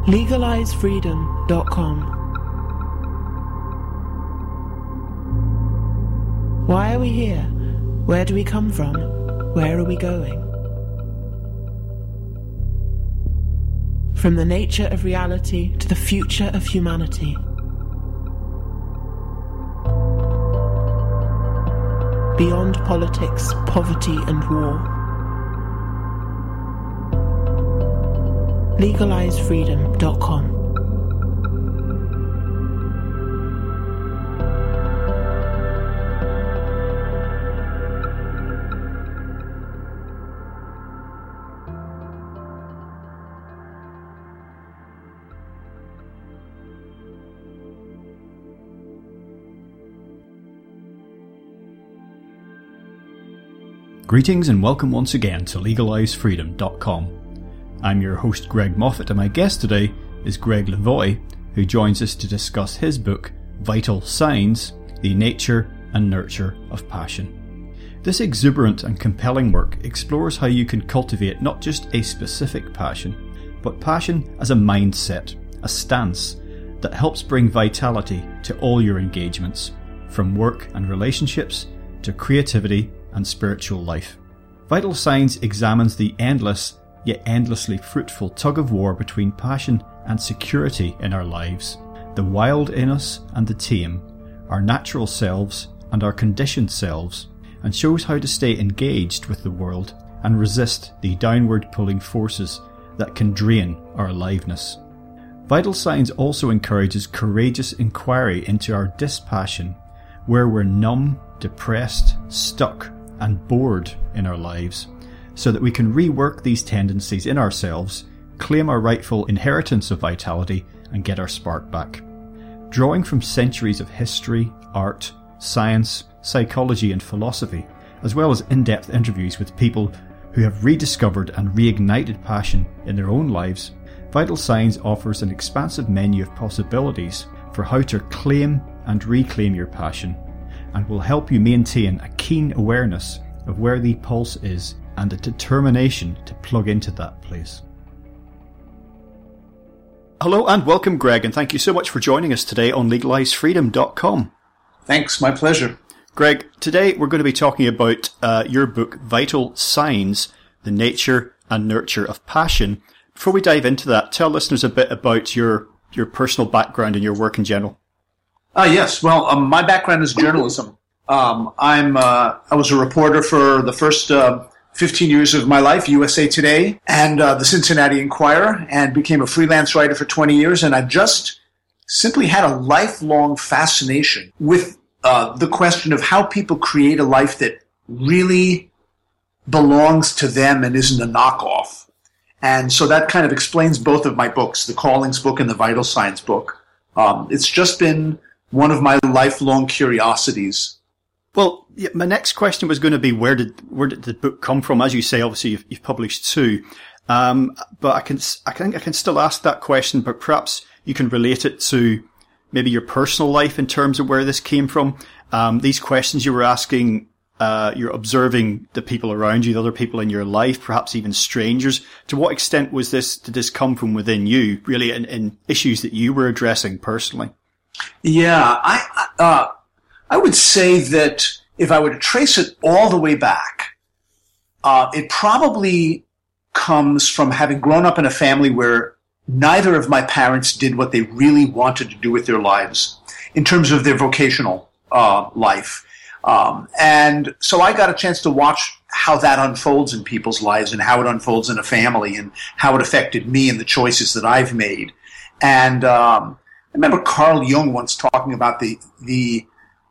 LegalizeFreedom.com. Why are we here? Where do we come from? Where are we going? From the nature of reality to the future of humanity. Beyond politics, poverty and war. LegalizeFreedom.com. Greetings and welcome once again to LegalizeFreedom.com. I'm your host Greg Moffat, and my guest today is Greg Levoy, who joins us to discuss his book Vital Signs: The Nature and Nurture of Passion. This exuberant and compelling work explores how you can cultivate not just a specific passion, but passion as a mindset, a stance that helps bring vitality to all your engagements, from work and relationships to creativity and spiritual life. Vital Signs examines the endless yet endlessly fruitful tug-of-war between passion and security in our lives, the wild in us and the tame, our natural selves and our conditioned selves, and shows how to stay engaged with the world and resist the downward pulling forces that can drain our aliveness. Vital Signs also encourages courageous inquiry into our dispassion, where we're numb, depressed, stuck, and bored in our lives, so that we can rework these tendencies in ourselves, claim our rightful inheritance of vitality, and get our spark back. Drawing from centuries of history, art, science, psychology and philosophy, as well as in-depth interviews with people who have rediscovered and reignited passion in their own lives, Vital Signs offers an expansive menu of possibilities for how to claim and reclaim your passion, and will help you maintain a keen awareness of where the pulse is and a determination to plug into that place. Hello and welcome, Greg, and thank you so much for joining us today on LegalizeFreedom.com. Thanks, my pleasure. Greg, today we're going to be talking about your book, Vital Signs: The Nature and Nurture of Passion. Before we dive into that, tell listeners a bit about your personal background and your work in general. Yes. Well, my background is journalism. I was a reporter for the first 15 years of my life, USA Today and the Cincinnati Enquirer, and became a freelance writer for 20 years. And I just simply had a lifelong fascination with the question of how people create a life that really belongs to them and isn't a knockoff. And so that kind of explains both of my books, the Callings book and the Vital Signs book. It's just been one of my lifelong curiosities. Well, yeah, my next question was going to be where did the book come from? As you say, obviously you've published two, but I can still ask that question, but perhaps you can relate it to maybe your personal life in terms of where this came from. These questions you were asking, you're observing the people around you, the other people in your life, perhaps even strangers. To what extent did this come from within you, really, in issues that you were addressing personally? Yeah, I would say that if I were to trace it all the way back, it probably comes from having grown up in a family where neither of my parents did what they really wanted to do with their lives in terms of their vocational life. And so I got a chance to watch how that unfolds in people's lives and how it unfolds in a family and how it affected me and the choices that I've made. And I remember Carl Jung once talking about the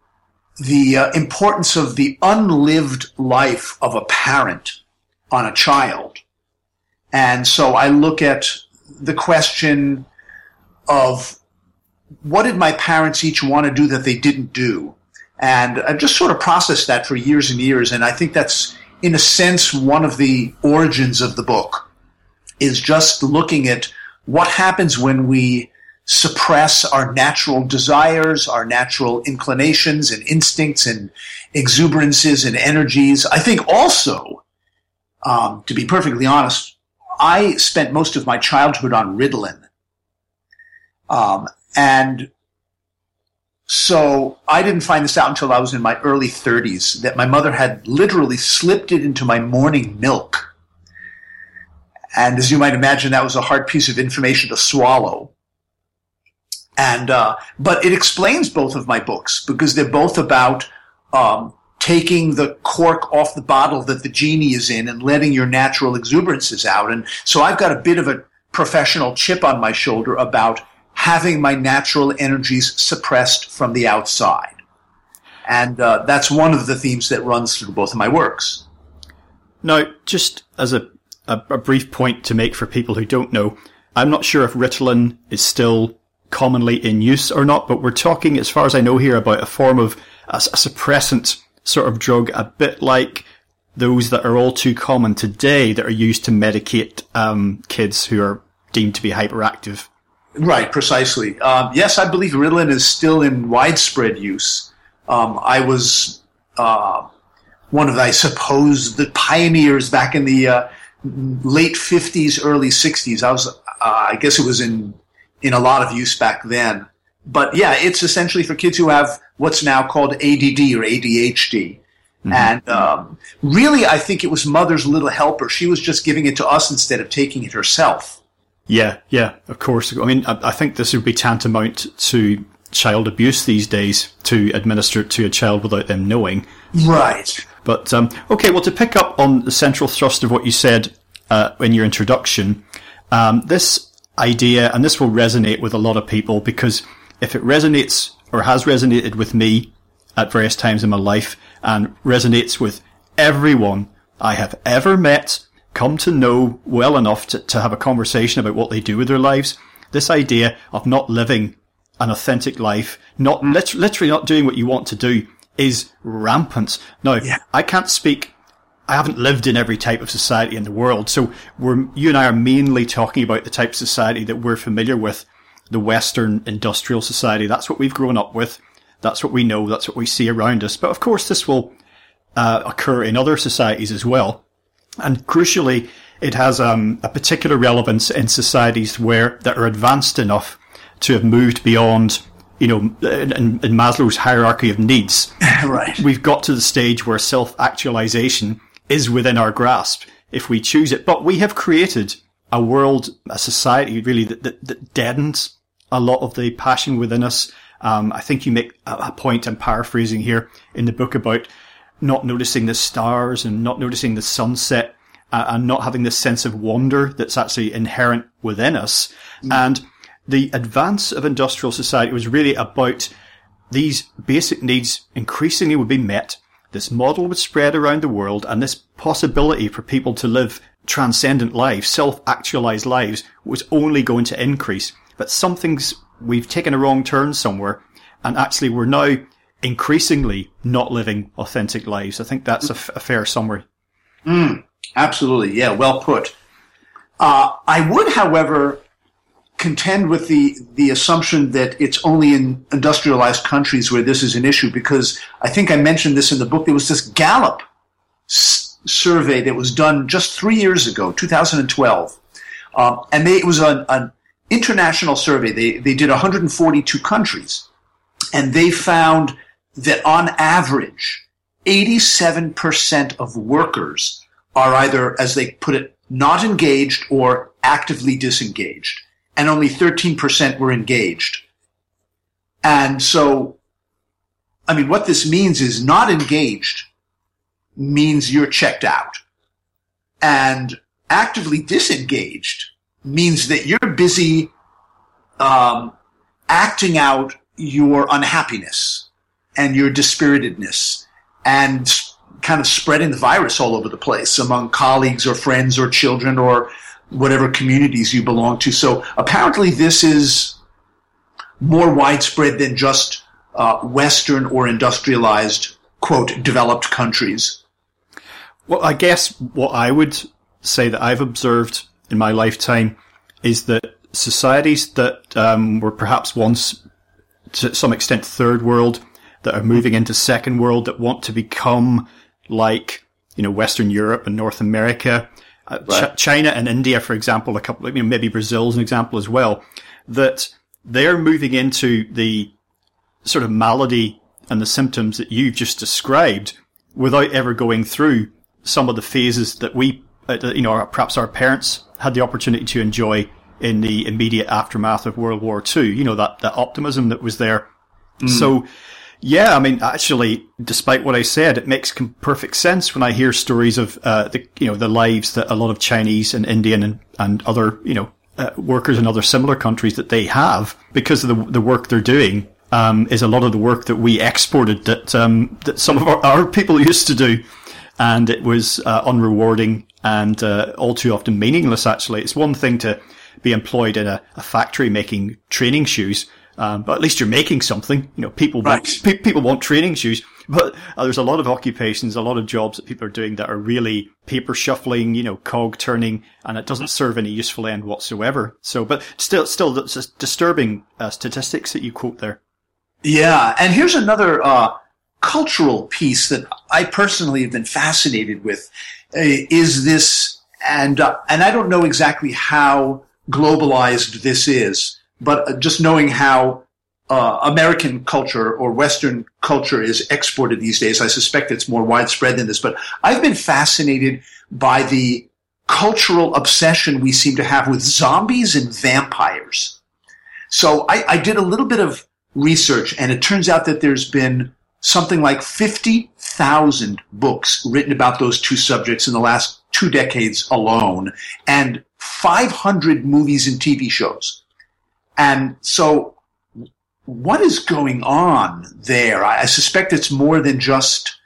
importance of the unlived life of a parent on a child. And so I look at the question of what did my parents each want to do that they didn't do? And I've just sort of processed that for years and years. And I think that's, in a sense, one of the origins of the book, is just looking at what happens when we suppress our natural desires, our natural inclinations and instincts and exuberances and energies. I think also, to be perfectly honest, I spent most of my childhood on Ritalin. And so I didn't find this out until I was in my early 30s, that my mother had literally slipped it into my morning milk. And as you might imagine, that was a hard piece of information to swallow. And but it explains both of my books, because they're both about taking the cork off the bottle that the genie is in and letting your natural exuberances out. And so I've got a bit of a professional chip on my shoulder about having my natural energies suppressed from the outside. And that's one of the themes that runs through both of my works. Now, just as a brief point to make for people who don't know, I'm not sure if Ritalin is still commonly in use or not, but we're talking, as far as I know here, about a form of a suppressant sort of drug, a bit like those that are all too common today that are used to medicate kids who are deemed to be hyperactive. Right, precisely. Yes, I believe Ritalin is still in widespread use. I was one of, I suppose, the pioneers back in the late 50s, early 60s. I guess it was in a lot of use back then. But yeah, it's essentially for kids who have what's now called ADD or ADHD. Mm-hmm. And really, I think it was Mother's little helper. She was just giving it to us instead of taking it herself. Yeah, of course. I mean, I think this would be tantamount to child abuse these days, to administer it to a child without them knowing. Right. But, okay, well, to pick up on the central thrust of what you said in your introduction, this idea, and this will resonate with a lot of people, because if it resonates or has resonated with me at various times in my life and resonates with everyone I have ever met, come to know well enough to have a conversation about what they do with their lives, this idea of not living an authentic life, not literally not doing what you want to do, is rampant. Now, I can't speak, I haven't lived in every type of society in the world, so you and I are mainly talking about the type of society that we're familiar with, the Western industrial society. That's what we've grown up with. That's what we know. That's what we see around us. But of course, this will occur in other societies as well. And crucially, it has a particular relevance in societies that are advanced enough to have moved beyond, in Maslow's hierarchy of needs. Right. We've got to the stage where self-actualization is within our grasp if we choose it. But we have created a world, a society really that deadens a lot of the passion within us. I think you make a point, I'm paraphrasing here in the book, about not noticing the stars and not noticing the sunset and not having this sense of wonder that's actually inherent within us. And the advance of industrial society was really about these basic needs increasingly would be met. This model would spread around the world, and this possibility for people to live transcendent lives, self-actualized lives, was only going to increase. But we've taken a wrong turn somewhere, and actually we're now increasingly not living authentic lives. I think that's a fair summary. Absolutely. Yeah, well put. I would, however, contend with the assumption that it's only in industrialized countries where this is an issue, because I think I mentioned this in the book. There was this Gallup survey that was done just 3 years ago, 2012. And it was an international survey. They did 142 countries, and they found that on average, 87% of workers are either, as they put it, not engaged or actively disengaged, and only 13% were engaged. And so, I mean, what this means is not engaged means you're checked out. And actively disengaged means that you're busy acting out your unhappiness and your dispiritedness and kind of spreading the virus all over the place among colleagues or friends or children or whatever communities you belong to. So apparently this is more widespread than just Western or industrialized, quote, developed countries. Well, I guess what I would say that I've observed in my lifetime is that societies that were perhaps once, to some extent, third world, that are moving into second world, that want to become like, Western Europe and North America, right. China and India, for example, maybe Brazil's an example as well, that they're moving into the sort of malady and the symptoms that you've just described without ever going through some of the phases that we, perhaps our parents had the opportunity to enjoy in the immediate aftermath of World War II. That optimism that was there. So, yeah, I mean, actually, despite what I said, it makes perfect sense when I hear stories of the lives that a lot of Chinese and Indian and other workers in other similar countries that they have, because of the work they're doing. Is a lot of the work that we exported that some of our people used to do, and it was unrewarding and all too often meaningless. Actually, it's one thing to be employed in a factory making training shoes, but at least you're making something. People want training shoes, but there's a lot of occupations, a lot of jobs that people are doing that are really paper shuffling, cog turning, and it doesn't serve any useful end whatsoever. So, but still, it's disturbing statistics that you quote there. Yeah, and here's another cultural piece that I personally have been fascinated with. Is this, and I don't know exactly how globalized this is, but just knowing how American culture or Western culture is exported these days, I suspect it's more widespread than this. But I've been fascinated by the cultural obsession we seem to have with zombies and vampires. So I did a little bit of research, and it turns out that there's been something like 50,000 books written about those two subjects in the last 2 decades alone, and 500 movies and TV shows. And so what is going on there? I suspect it's more than just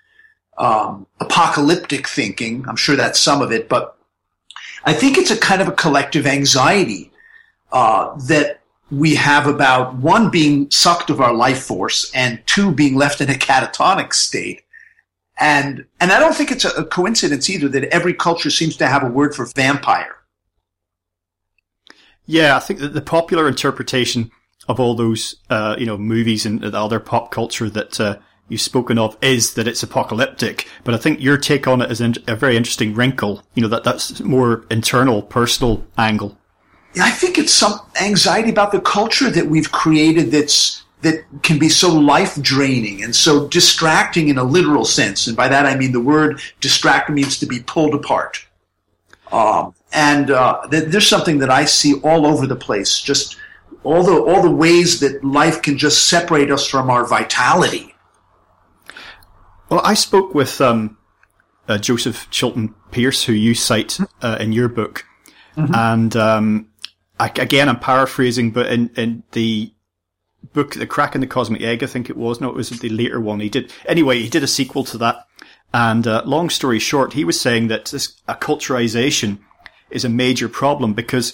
apocalyptic thinking. I'm sure that's some of it, but I think it's a kind of a collective anxiety that we have about, one, being sucked of our life force, and two, being left in a catatonic state. And I don't think it's a coincidence either that every culture seems to have a word for vampire. Yeah, I think that the popular interpretation of all those, movies and the other pop culture that you've spoken of is that it's apocalyptic. But I think your take on it is a very interesting wrinkle. That's more internal, personal angle. I think it's some anxiety about the culture that we've created that can be so life-draining and so distracting in a literal sense. And by that I mean the word distract means to be pulled apart. There's something that I see all over the place, just all the ways that life can just separate us from our vitality. Well, I spoke with Joseph Chilton Pearce, who you cite in your book, and I'm paraphrasing, but in the book, The Crack in the Cosmic Egg, I think it was. No, it was the later one. He did a sequel to that. And long story short, he was saying that this acculturization is a major problem because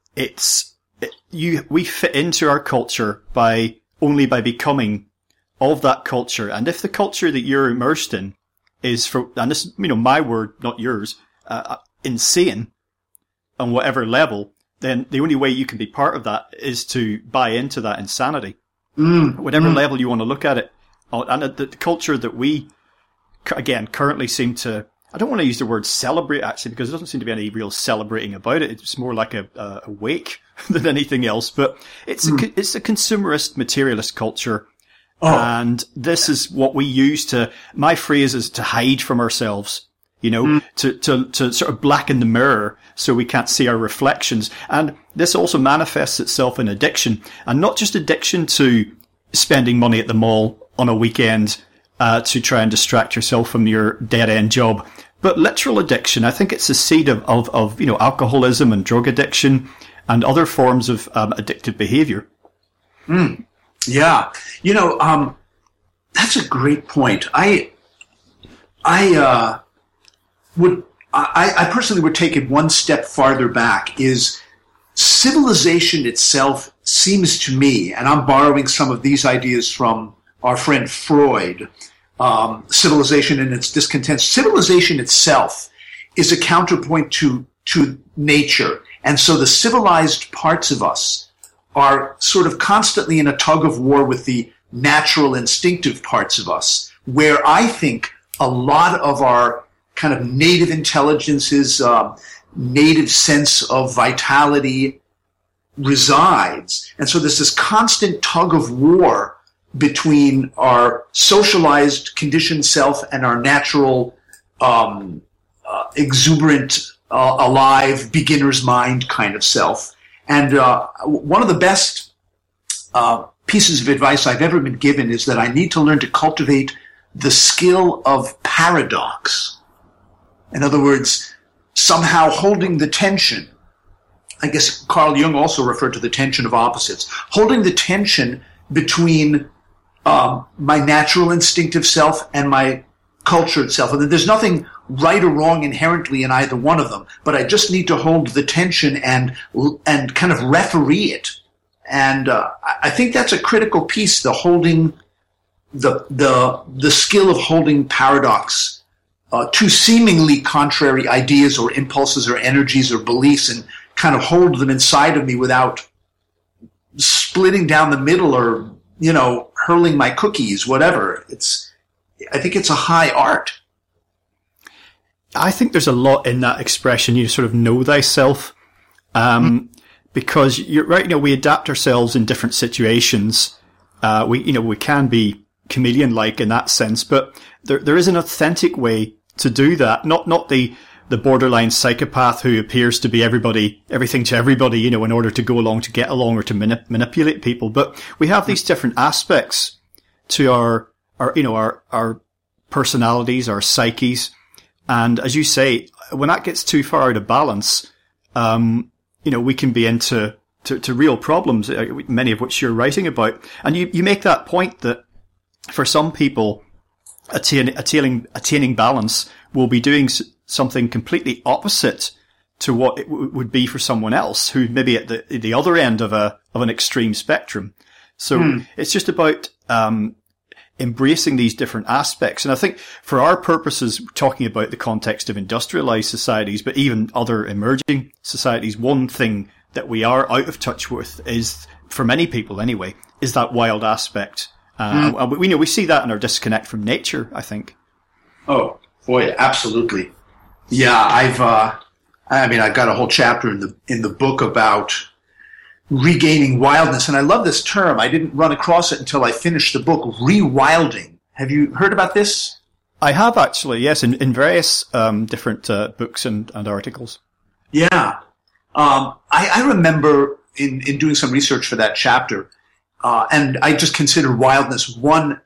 we fit into our culture by becoming of that culture. And if the culture that you're immersed in is, and this is, my word, not yours, insane on whatever level, then the only way you can be part of that is to buy into that insanity. Whatever level you want to look at it. And the culture that we, again, currently seem to, I don't want to use the word celebrate, actually, because there doesn't seem to be any real celebrating about it. It's more like a wake than anything else. But it's a consumerist, materialist culture. Oh. And this is what we use my phrase is to hide from ourselves. To sort of blacken the mirror so we can't see our reflections. And this also manifests itself in addiction, and not just addiction to spending money at the mall on a weekend, to try and distract yourself from your dead end job, but literal addiction. I think it's a seed of alcoholism and drug addiction and other forms of, addictive behavior. Yeah. That's a great point. I personally would take it one step farther back. Is civilization itself seems to me, and I'm borrowing some of these ideas from our friend Freud, civilization and its discontent. Civilization itself is a counterpoint to nature. And so the civilized parts of us are sort of constantly in a tug of war with the natural instinctive parts of us, where I think a lot of our kind of native intelligences, native sense of vitality resides. And so there's this constant tug of war between our socialized conditioned self and our natural, exuberant, alive, beginner's mind kind of self. And one of the best pieces of advice I've ever been given is that I need to learn to cultivate the skill of paradox. In other words, somehow holding the tension. I guess Carl Jung also referred to the tension of opposites. Holding the tension between my natural instinctive self and my cultured self. And there's nothing right or wrong inherently in either one of them, but I just need to hold the tension and kind of referee it. And I think that's a critical piece, the holding, the skill of holding paradox, two seemingly contrary ideas or impulses or energies or beliefs, and kind of hold them inside of me without splitting down the middle or, hurling my cookies, whatever. I think it's a high art. I think there's a lot in that expression, you sort of know thyself, because you're right, we adapt ourselves in different situations. We can be chameleon-like in that sense, but there is an authentic way to do that. Not the borderline psychopath who appears to be everything to everybody, in order to go along, to get along, or to manipulate people. But we have these different aspects to our personalities, our psyches. And as you say, when that gets too far out of balance, we can be into real problems, many of which you're writing about. And you make that point that for some people, attaining balance will be doing something completely opposite to what it would be for someone else who maybe at the other end of an extreme spectrum. So it's just about embracing these different aspects. And I think for our purposes, talking about the context of industrialized societies, but even other emerging societies, one thing that we are out of touch with is, for many people anyway, is that wild aspect. We see that in our disconnect from nature, I think. Oh, boy, absolutely. Yeah, I've got a whole chapter in the book about regaining wildness, and I love this term. I didn't run across it until I finished the book, rewilding. Have you heard about this? I have actually, yes, in various different books and articles. Yeah. I remember in doing some research for that chapter, and I just consider wildness one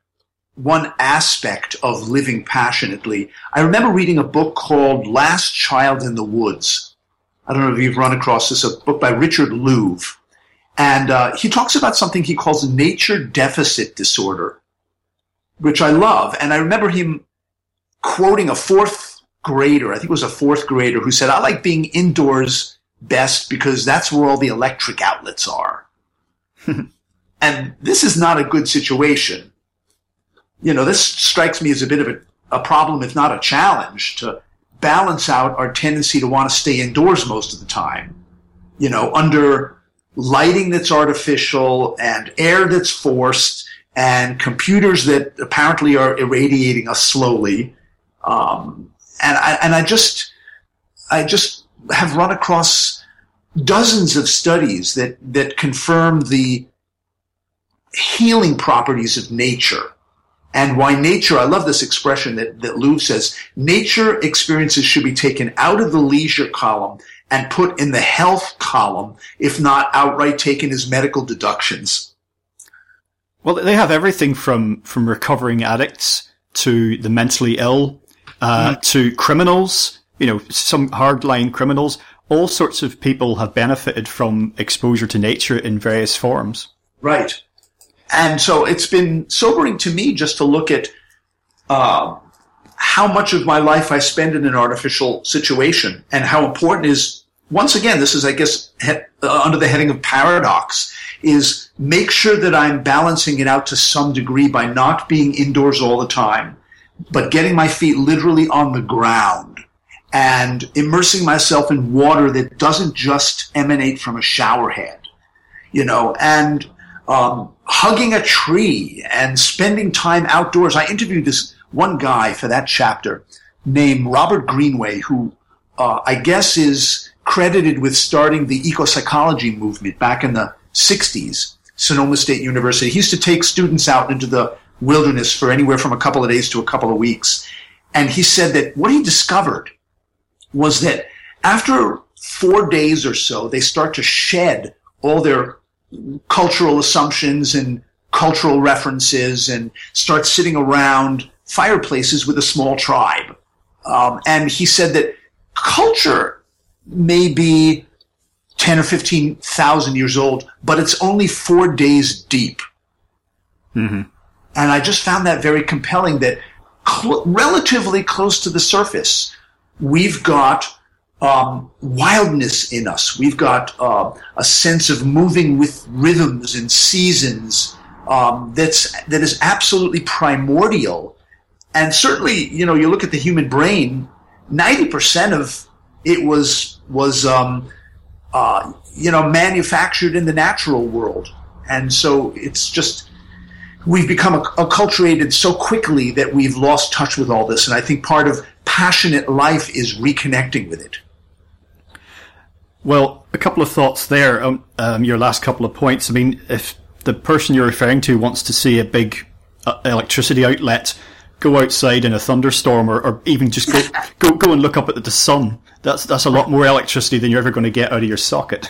aspect of living passionately. I remember reading a book called Last Child in the Woods. I don't know if you've run across this, a book by Richard Louv. And he talks about something he calls nature deficit disorder, which I love. And I remember him quoting a fourth grader, I think it was a fourth grader, who said, "I like being indoors best because that's where all the electric outlets are." And this is not a good situation. This strikes me as a bit of a problem, if not a challenge, to balance out our tendency to want to stay indoors most of the time, under lighting that's artificial and air that's forced and computers that apparently are irradiating us slowly. And I just have run across dozens of studies that confirm the healing properties of nature. And why nature, I love this expression that Louv says, nature experiences should be taken out of the leisure column and put in the health column, if not outright taken as medical deductions. Well, they have everything from recovering addicts to the mentally ill, to criminals, some hardline criminals. All sorts of people have benefited from exposure to nature in various forms. Right. And so it's been sobering to me just to look at how much of my life I spend in an artificial situation and how important is, once again, this is, I guess, under the heading of paradox, is make sure that I'm balancing it out to some degree by not being indoors all the time, but getting my feet literally on the ground and immersing myself in water that doesn't just emanate from a shower head, and hugging a tree and spending time outdoors. I interviewed this one guy for that chapter named Robert Greenway, who I guess is credited with starting the eco-psychology movement back in the 60s, Sonoma State University. He used to take students out into the wilderness for anywhere from a couple of days to a couple of weeks. And he said that what he discovered was that after 4 days or so, they start to shed all their cultural assumptions and cultural references and start sitting around fireplaces with a small tribe. And he said that culture may be 10 or 15,000 years old, but it's only 4 days deep. Mm-hmm. And I just found that very compelling that relatively close to the surface, we've got wildness in us. We've got a sense of moving with rhythms and seasons that is absolutely primordial. And certainly, you look at the human brain, 90% of it was manufactured in the natural world. And so it's just, we've become acculturated so quickly that we've lost touch with all this. And I think part of passionate life is reconnecting with it. Well, a couple of thoughts there. Your last couple of points. I mean, if the person you're referring to wants to see a big electricity outlet, go outside in a thunderstorm, or even just go and look up at the sun. That's a lot more electricity than you're ever going to get out of your socket.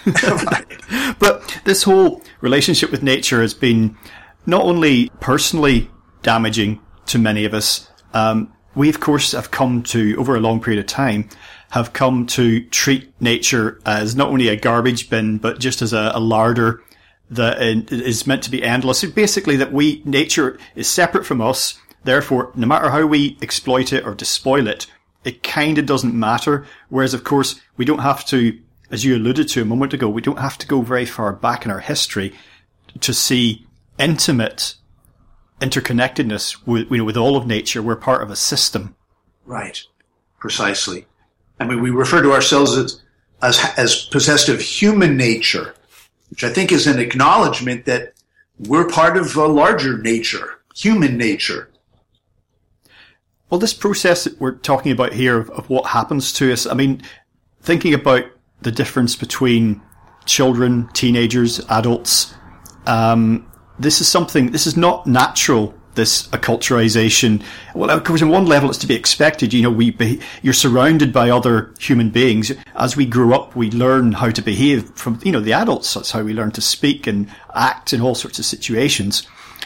But this whole relationship with nature has been not only personally damaging to many of us. We, of course, have come to, over a long period of time, have come to treat nature as not only a garbage bin, but just as a larder that is meant to be endless. Basically, that nature is separate from us. Therefore, no matter how we exploit it or despoil it, it kind of doesn't matter. Whereas, of course, we don't have to, as you alluded to a moment ago, we don't have to go very far back in our history to see intimate interconnectedness with all of nature. We're part of a system. Right. Precisely. I mean, we refer to ourselves as possessed of human nature, which I think is an acknowledgement that we're part of a larger nature, human nature. Well, this process that we're talking about here of what happens to us, I mean, thinking about the difference between children, teenagers, adults, this is not natural, this acculturation. Well, of course, on one level, it's to be expected. You're surrounded by other human beings. As we grow up, we learn how to behave from, the adults. That's how we learn to speak and act in all sorts of situations.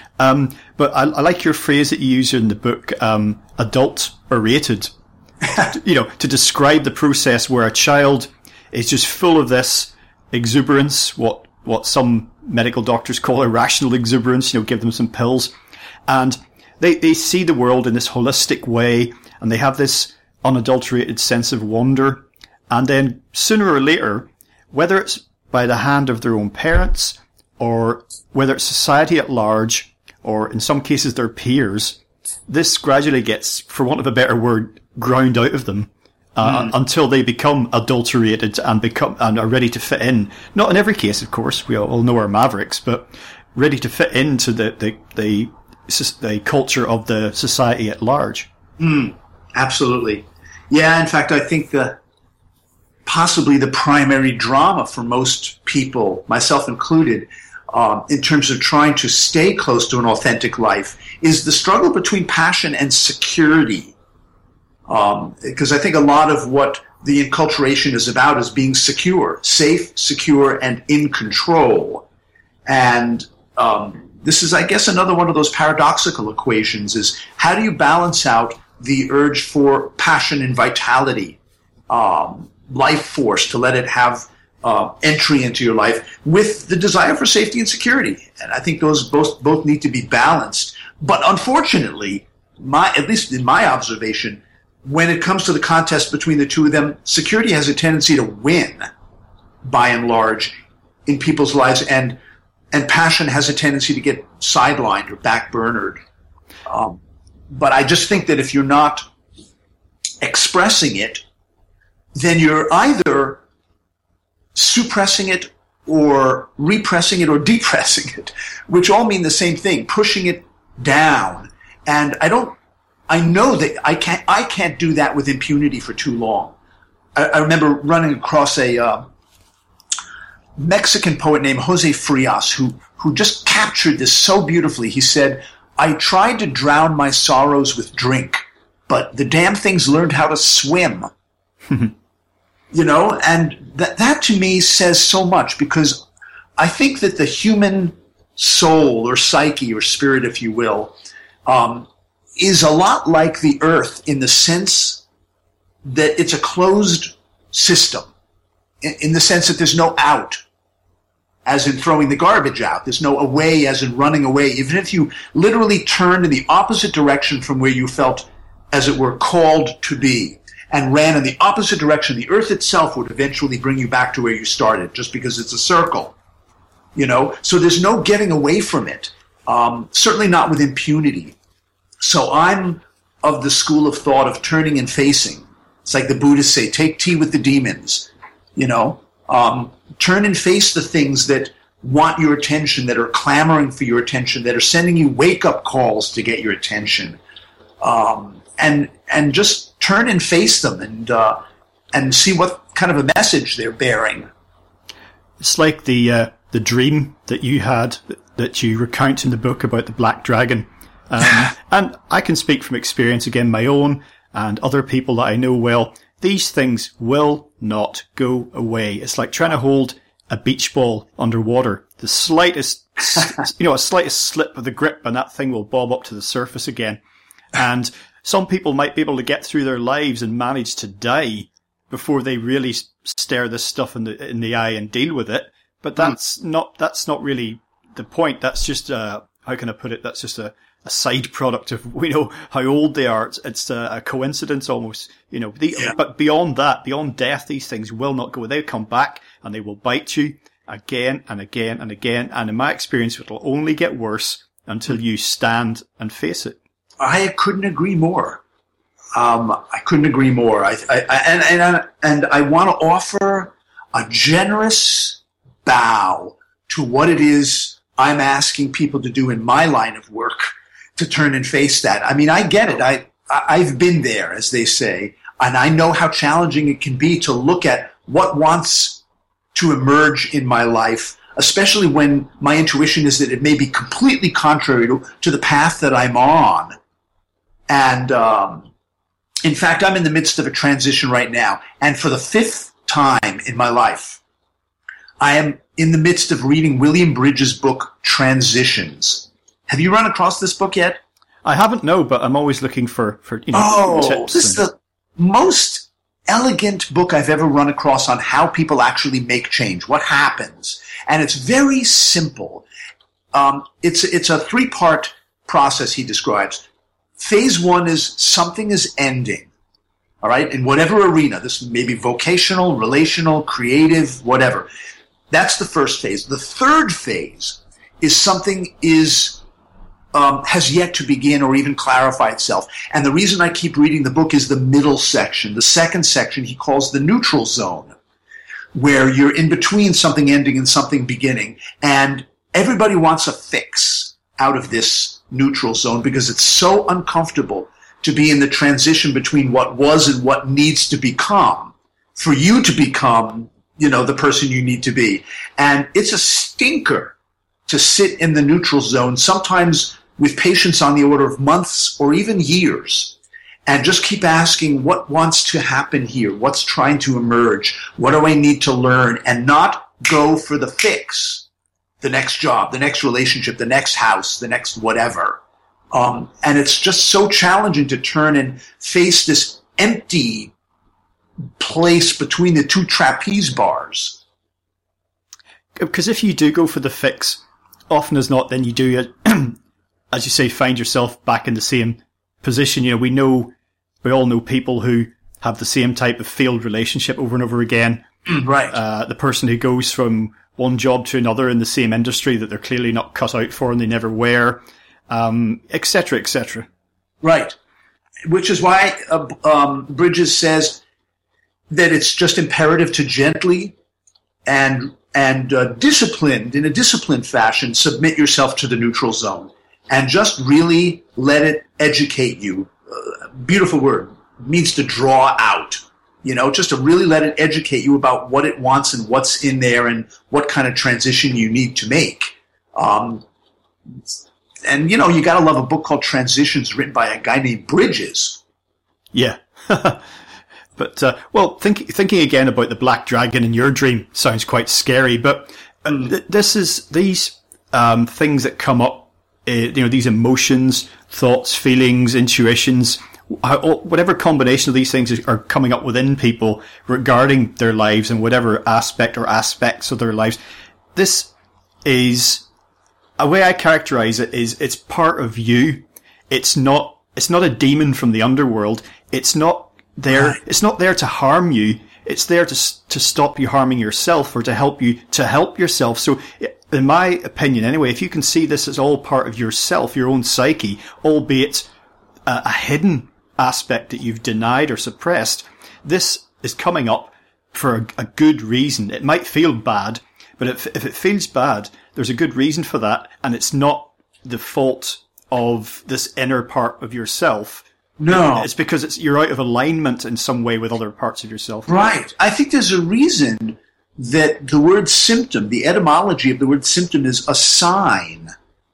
But I like your phrase that you use in the book, adult berated, to describe the process where a child is just full of this exuberance, what some medical doctors call irrational exuberance, give them some pills. And they see the world in this holistic way, and they have this unadulterated sense of wonder. And then sooner or later, whether it's by the hand of their own parents, or whether it's society at large, or in some cases their peers, this gradually gets, for want of a better word, ground out of them. Until they become adulterated and are ready to fit in. Not in every case, of course. We all know our mavericks, but ready to fit into the culture of the society at large. Absolutely. Yeah, in fact, I think possibly the primary drama for most people, myself included, in terms of trying to stay close to an authentic life, is the struggle between passion and security. Because I think a lot of what the enculturation is about is being secure, safe, secure, and in control. And this is, I guess, another one of those paradoxical equations is how do you balance out the urge for passion and vitality, life force, to let it have entry into your life, with the desire for safety and security. And I think those both need to be balanced. But unfortunately, at least in my observation, when it comes to the contest between the two of them, security has a tendency to win, by and large, in people's lives, and passion has a tendency to get sidelined or backburnered. But I just think that if you're not expressing it, then you're either suppressing it or repressing it or depressing it, which all mean the same thing, pushing it down. And I know that I can't do that with impunity for too long. I remember running across a Mexican poet named Jose Frias who just captured this so beautifully. He said, "I tried to drown my sorrows with drink, but the damn things learned how to swim." You know, and that to me says so much, because I think that the human soul or psyche or spirit, if you will, is a lot like the earth in the sense that it's a closed system, in the sense that there's no out, as in throwing the garbage out. There's no away, as in running away. Even if you literally turned in the opposite direction from where you felt, as it were, called to be, and ran in the opposite direction, the earth itself would eventually bring you back to where you started, just because it's a circle. You know, so there's no getting away from it. Certainly not with impunity. So I'm of the school of thought of turning and facing. It's like the Buddhists say, take tea with the demons, you know. Turn and face the things that want your attention, that are clamoring for your attention, that are sending you wake-up calls to get your attention. And just turn and face them and see what kind of a message they're bearing. It's like the dream that you had, that you recount in the book about the black dragon. And I can speak from experience, again, my own and other people that I know well. These things will not go away. It's like trying to hold a beach ball underwater. The slightest, a slightest slip of the grip and that thing will bob up to the surface again. And some people might be able to get through their lives and manage to die before they really stare this stuff in the eye and deal with it. But that's not really the point. That's just, how can I put it? That's just a side product of, how old they are. It's a coincidence almost, but beyond that, beyond death, these things will not go. They'll come back and they will bite you again and again and again. And in my experience, it'll only get worse until you stand and face it. I couldn't agree more. I couldn't agree more. And I want to offer a generous bow to what it is I'm asking people to do in my line of work, to turn and face that. I mean, I get it. I've been there, as they say, and I know how challenging it can be to look at what wants to emerge in my life, especially when my intuition is that it may be completely contrary to the path that I'm on. And in fact, I'm in the midst of a transition right now, and for the 5th time in my life, I am in the midst of reading William Bridges' book, Transitions. Have you run across this book yet? I haven't, no, but I'm always looking for tips. This is the most elegant book I've ever run across on how people actually make change, what happens. And it's very simple. It's a 3-part process he describes. Phase 1 is something is ending, all right, in whatever arena. This may be vocational, relational, creative, whatever. That's the first phase. The third phase is something has yet to begin or even clarify itself. And the reason I keep reading the book is the middle section. The second section he calls the neutral zone, where you're in between something ending and something beginning. And everybody wants a fix out of this neutral zone because it's so uncomfortable to be in the transition between what was and what needs to become, for you to become, the person you need to be. And it's a stinker to sit in the neutral zone, sometimes with patients on the order of months or even years, and just keep asking what wants to happen here, what's trying to emerge, what do I need to learn, and not go for the fix, the next job, the next relationship, the next house, the next whatever. And it's just so challenging to turn and face this empty place between the two trapeze bars. Because if you do go for the fix, often as not, then you do, as you say, find yourself back in the same position. We all know people who have the same type of failed relationship over and over again. Right. The person who goes from one job to another in the same industry that they're clearly not cut out for and they never were, et cetera, et cetera. Right. Which is why Bridges says that it's just imperative to gently and disciplined, in a disciplined fashion, submit yourself to the neutral zone and just really let it educate you. Beautiful word. It means to draw out, just to really let it educate you about what it wants and what's in there and what kind of transition you need to make. And, you got to love a book called Transitions written by a guy named Bridges. Yeah. But, thinking again about the black dragon in your dream sounds quite scary, but these things that come up, these emotions, thoughts, feelings, intuitions, whatever combination of these things are coming up within people regarding their lives and whatever aspect or aspects of their lives. This is, a way I characterize it is, it's part of you. It's not a demon from the underworld. It's not there. Right. It's not there to harm you. It's there to stop you harming yourself or to help you to help yourself. So, in my opinion, anyway, if you can see this as all part of yourself, your own psyche, albeit a hidden aspect that you've denied or suppressed, this is coming up for a good reason. It might feel bad, but if it feels bad, there's a good reason for that, and it's not the fault of this inner part of yourself. No. It's because you're out of alignment in some way with other parts of yourself. Right. I think there's a reason that the word symptom, the etymology of the word symptom, is a sign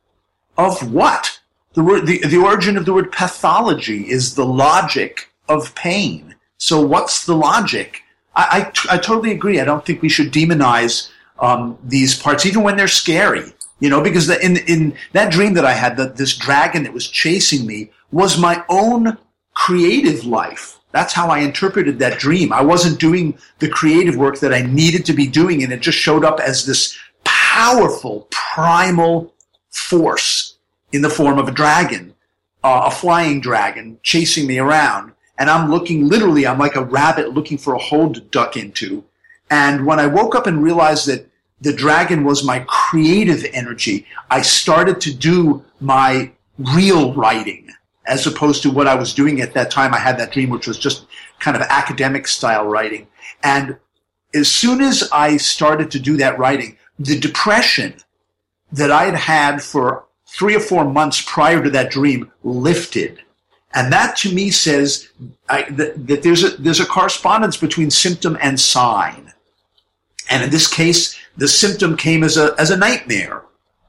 of what? The origin of the word pathology is the logic of pain. So what's the logic? I totally agree. I don't think we should demonize these parts, even when they're scary. Because in that dream that I had, this dragon that was chasing me was my own creative life. That's how I interpreted that dream. I wasn't doing the creative work that I needed to be doing, and it just showed up as this powerful, primal force in the form of a dragon, a flying dragon chasing me around. And I'm like a rabbit looking for a hole to duck into. And when I woke up and realized that the dragon was my creative energy, I started to do my real writing as opposed to what I was doing at that time. I had that dream, which was just kind of academic style writing. And as soon as I started to do that writing, the depression that I had had for 3 or 4 months prior to that dream lifted. And that to me says that there's a correspondence between symptom and sign. And in this case, the symptom came as a nightmare,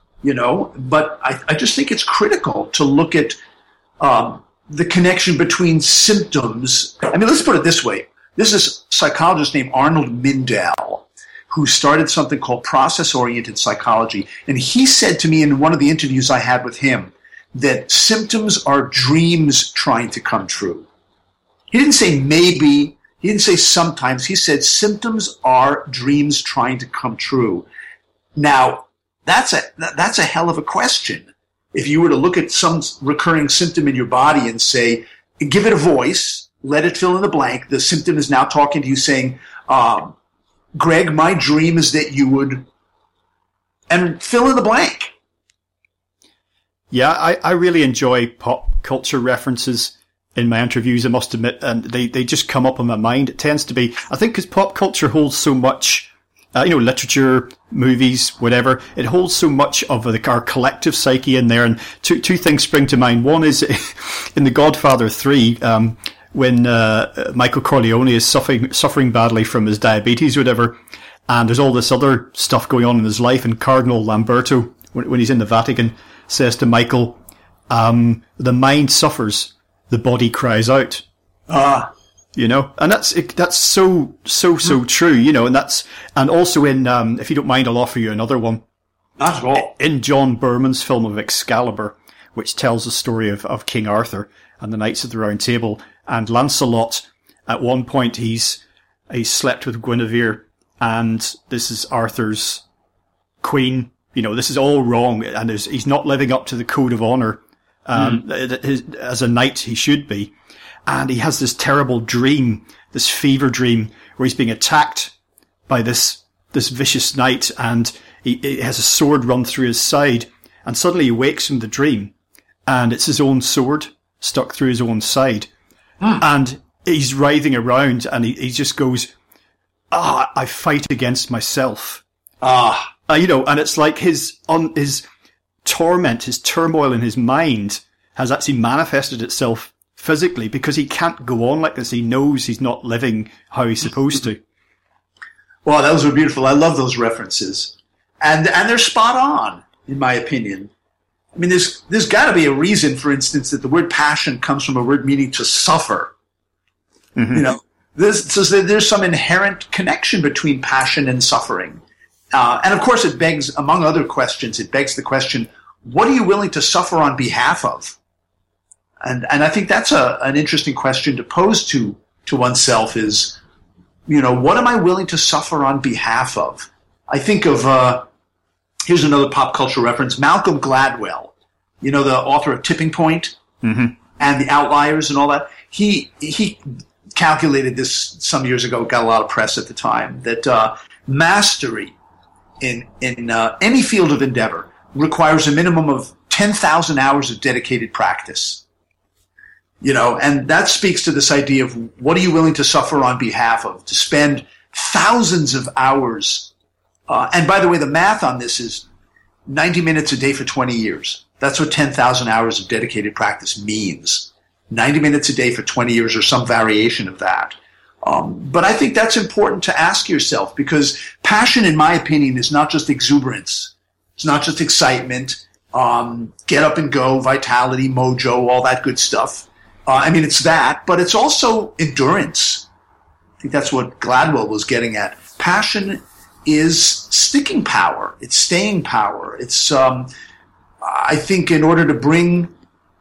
but I just think it's critical to look at the connection between symptoms. I mean, let's put it this way. This is a psychologist named Arnold Mindell who started something called process-oriented psychology. And he said to me in one of the interviews I had with him that symptoms are dreams trying to come true. He didn't say maybe. He didn't say sometimes. He said symptoms are dreams trying to come true. Now, that's a hell of a question. If you were to look at some recurring symptom in your body and say, give it a voice, let it fill in the blank, the symptom is now talking to you saying, Greg, my dream is that you would, and fill in the blank. Yeah, I really enjoy pop culture references in my interviews, I must admit, and they just come up in my mind. It tends to be, I think, because pop culture holds so much, literature, movies, whatever. It holds so much of our collective psyche in there. And two things spring to mind. One is in The Godfather 3, when Michael Corleone is suffering badly from his diabetes or whatever, and there's all this other stuff going on in his life, and Cardinal Lamberto, when he's in the Vatican, says to Michael, the mind suffers, the body cries out. And that's so true, and also in, if you don't mind, I'll offer you another one. Not at all. In John Berman's film of Excalibur, which tells the story of King Arthur and the Knights of the Round Table, and Lancelot, at one point he's slept with Guinevere, and this is Arthur's queen. This is all wrong, and he's not living up to the code of honor, as a knight he should be. And he has this terrible dream, this fever dream, where he's being attacked by this vicious knight, and he has a sword run through his side, and suddenly he wakes from the dream, and it's his own sword stuck through his own side. And he's writhing around, and he just goes, I fight against myself. And it's like his torment, his turmoil in his mind has actually manifested itself physically because he can't go on like this. He knows he's not living how he's supposed to. Well, those were beautiful. I love those references. And they're spot on, in my opinion. I mean, there's got to be a reason, for instance, that the word passion comes from a word meaning to suffer. Mm-hmm. You know, there's some inherent connection between passion and suffering. And of course, it begs, among other questions, it begs the question, what are you willing to suffer on behalf of? And I think that's an interesting question to pose to oneself is, you know, what am I willing to suffer on behalf of? I think of, here's another pop culture reference, Malcolm Gladwell, you know, the author of Tipping Point and The Outliers and all that. He calculated this some years ago, got a lot of press at the time, that mastery in any field of endeavor requires a minimum of 10,000 hours of dedicated practice. You know, and that speaks to this idea of what are you willing to suffer on behalf of, to spend thousands of hours. And by the way, the math on this is 90 minutes a day for 20 years. That's what 10,000 hours of dedicated practice means. 90 minutes a day for 20 years or some variation of that. But I think that's important to ask yourself because passion, in my opinion, is not just exuberance. It's not just excitement, get up and go, vitality, mojo, all that good stuff. I mean, it's that, but it's also endurance. I think that's what Gladwell was getting at. Passion is sticking power. It's staying power. It's, I think in order to bring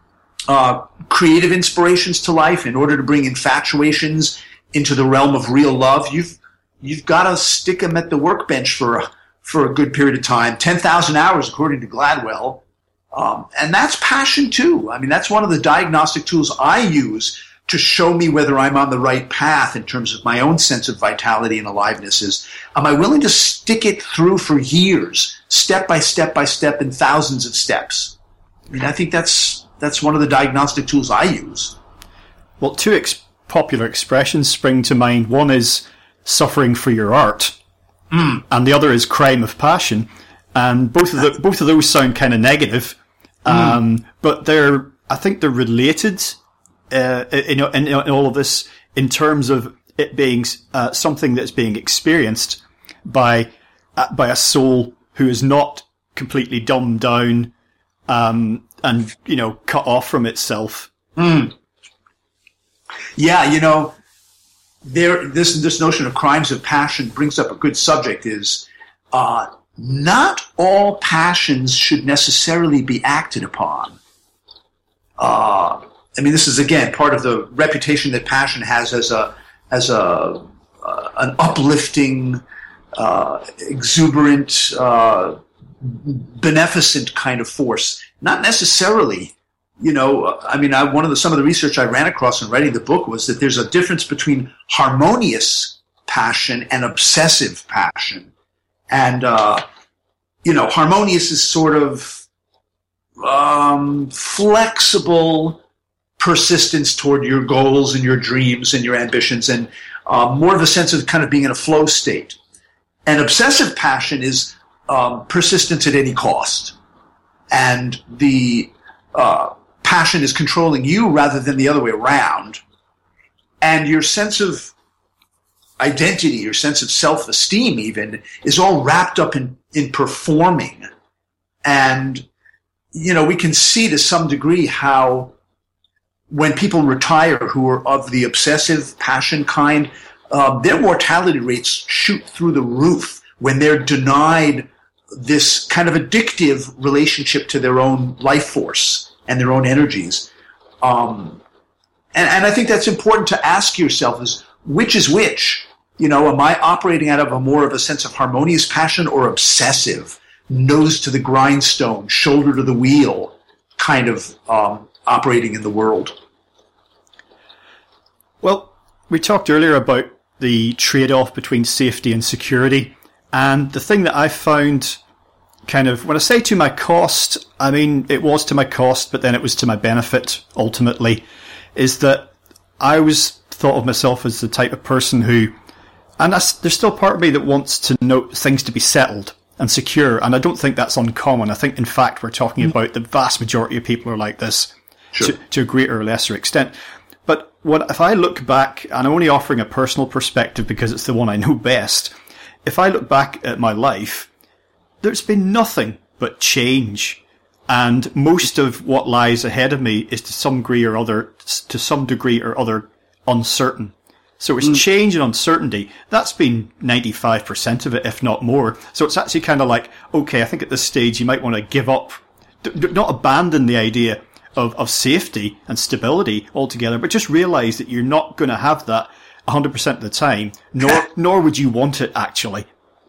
creative inspirations to life, in order to bring infatuations into the realm of real love, you've got to stick them at the workbench for a good period of time. 10,000 hours, according to Gladwell. And that's passion too. I mean, that's one of the diagnostic tools I use to show me whether I'm on the right path in terms of my own sense of vitality and aliveness is, am I willing to stick it through for years, step by step by step in thousands of steps? I mean, I think that's one of the diagnostic tools I use. Well, two popular expressions spring to mind. One is suffering for your art, and the other is crime of passion. And both of those sound kind of negative, but I think they're related. In all of this, in terms of it being something that's being experienced by a soul who is not completely dumbed down and cut off from itself. Yeah, you know, this notion of crimes of passion brings up a good subject. Is not all passions should necessarily be acted upon. I mean, this is again part of the reputation that passion has as an uplifting, exuberant, beneficent kind of force. Not necessarily. You know, I mean, some of the research I ran across in writing the book was that there's a difference between harmonious passion and obsessive passion. And, harmonious is sort of flexible persistence toward your goals and your dreams and your ambitions and more of a sense of kind of being in a flow state. And obsessive passion is persistence at any cost. And the passion is controlling you rather than the other way around. And your sense of identity, your sense of self-esteem even, is all wrapped up in performing. And, you know, we can see to some degree how when people retire who are of the obsessive passion kind, their mortality rates shoot through the roof when they're denied this kind of addictive relationship to their own life force and their own energies. And I think that's important to ask yourself is, which is which? You know, am I operating out of a sense of harmonious passion or obsessive, nose to the grindstone, shoulder to the wheel kind of operating in the world? Well, we talked earlier about the trade-off between safety and security. And the thing that I found kind of, when I say to my cost, I mean, it was to my cost, but then it was to my benefit ultimately, is that I always thought of myself as the type of person who, and there's still part of me that wants to know things to be settled and secure, and I don't think that's uncommon. I think, in fact, we're talking about the vast majority of people are like this. to a greater or lesser extent. But if I look back, and I'm only offering a personal perspective because it's the one I know best, if I look back at my life, there's been nothing but change. And most of what lies ahead of me is to some degree or other uncertain. So it's change and uncertainty. That's been 95% of it, if not more. So it's actually kind of like, okay, I think at this stage you might want to give up, not abandon the idea of safety and stability altogether, but just realize that you're not going to have that 100% of the time, nor would you want it actually.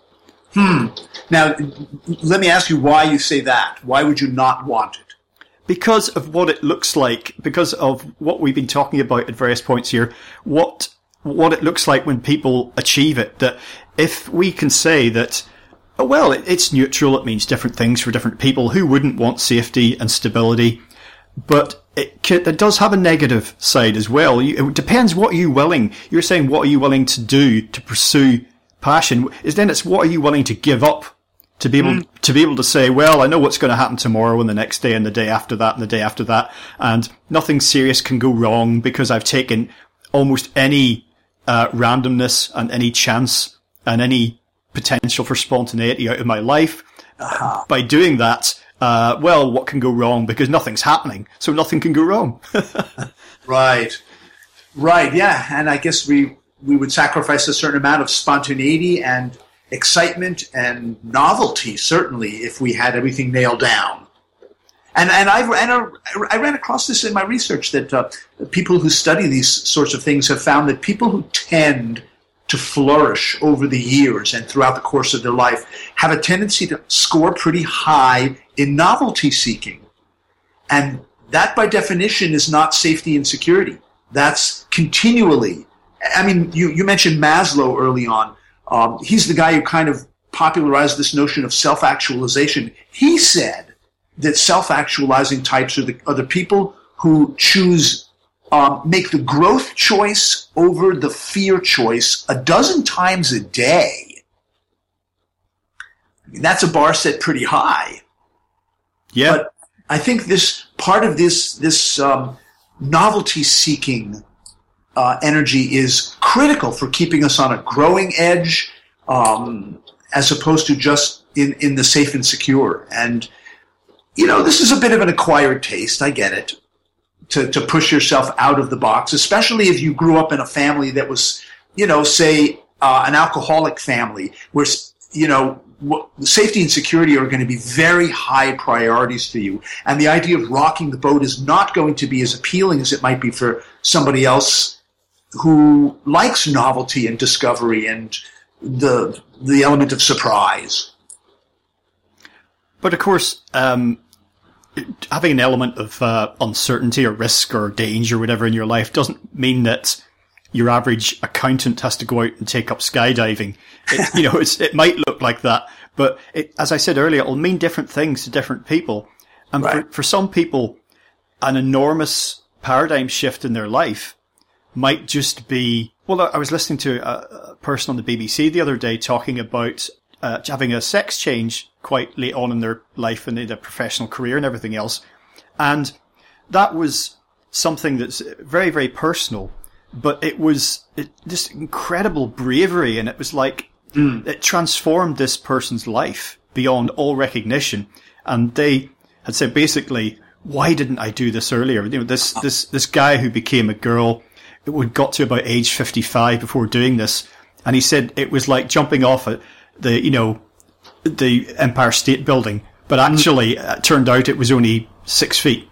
Now, let me ask you why you say that. Why would you not want it? Because of what it looks like, because of what we've been talking about at various points here, what it looks like when people achieve it. That if we can say that, well, it's neutral, it means different things for different people. Who wouldn't want safety and stability? But it does have a negative side as well. It depends what you're willing. You're saying what are you willing to do to pursue passion? It's what are you willing to give up to be able to say, well, I know what's going to happen tomorrow and the next day and the day after that and the day after that, and nothing serious can go wrong because I've taken almost any randomness and any chance and any potential for spontaneity out of my life. By doing that, well, what can go wrong? Because nothing's happening, so nothing can go wrong. Right, yeah. And I guess we would sacrifice a certain amount of spontaneity and excitement and novelty, certainly, if we had everything nailed down. And I ran across this in my research that people who study these sorts of things have found that people who tend to flourish over the years and throughout the course of their life have a tendency to score pretty high in novelty seeking. And that, by definition, is not safety and security. That's continually. I mean, you mentioned Maslow early on. He's the guy who kind of popularized this notion of self-actualization. He said that self-actualizing types are the people who choose, make the growth choice over the fear choice 12 times a day. I mean, that's a bar set pretty high. Yeah. But I think this part of this novelty-seeking energy is critical for keeping us on a growing edge, as opposed to just in the safe and secure. And, this is a bit of an acquired taste. I get it. To push yourself out of the box, especially if you grew up in a family that was, say, an alcoholic family where, safety and security are going to be very high priorities for you. And the idea of rocking the boat is not going to be as appealing as it might be for somebody else who likes novelty and discovery and the element of surprise. But of course, having an element of uncertainty or risk or danger or whatever in your life doesn't mean that your average accountant has to go out and take up skydiving. It might look like that, but as I said earlier, it'll mean different things to different people. And right. for some people, an enormous paradigm shift in their life might just be, well, I was listening to a person on the BBC the other day talking about having a sex change quite late on in their life and in their professional career and everything else. And that was something that's very, very personal, but it was just incredible bravery. And it was like, it transformed this person's life beyond all recognition. And they had said, basically, why didn't I do this earlier? This guy who became a girl, it got to about age 55 before doing this. And he said it was like jumping off the Empire State Building, but actually it turned out it was only 6 feet,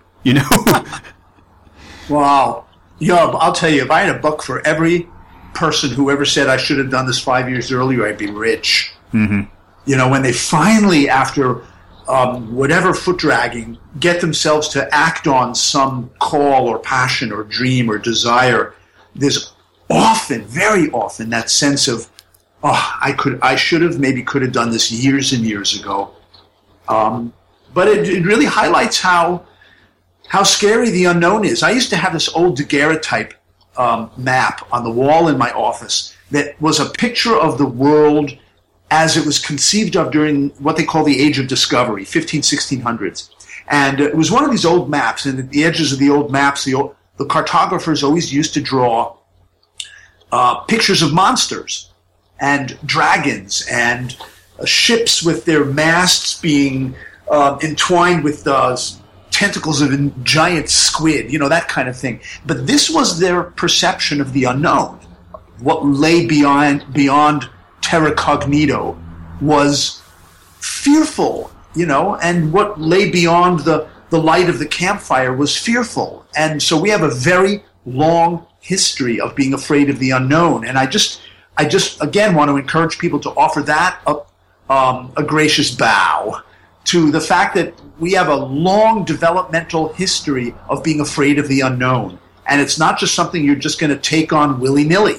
Wow. I'll tell you, if I had a buck for every person who ever said I should have done this 5 years earlier, I'd be rich. Mm-hmm. When they finally, after whatever foot dragging, get themselves to act on some call or passion or dream or desire, there's often, very often, that sense of, I should have, maybe could have done this years and years ago. But it really highlights how scary the unknown is. I used to have this old daguerreotype map on the wall in my office that was a picture of the world as it was conceived of during what they call the Age of Discovery, 1600s. And it was one of these old maps, and at the edges of the old maps, the cartographers always used to draw pictures of monsters and dragons and ships with their masts being entwined with tentacles of a giant squid, that kind of thing. But this was their perception of the unknown. What lay beyond terra cognito was fearful, and what lay beyond the light of the campfire was fearful. And so we have a very long history of being afraid of the unknown. And I just again want to encourage people to offer that a gracious bow to the fact that we have a long developmental history of being afraid of the unknown. And it's not just something you're just going to take on willy-nilly.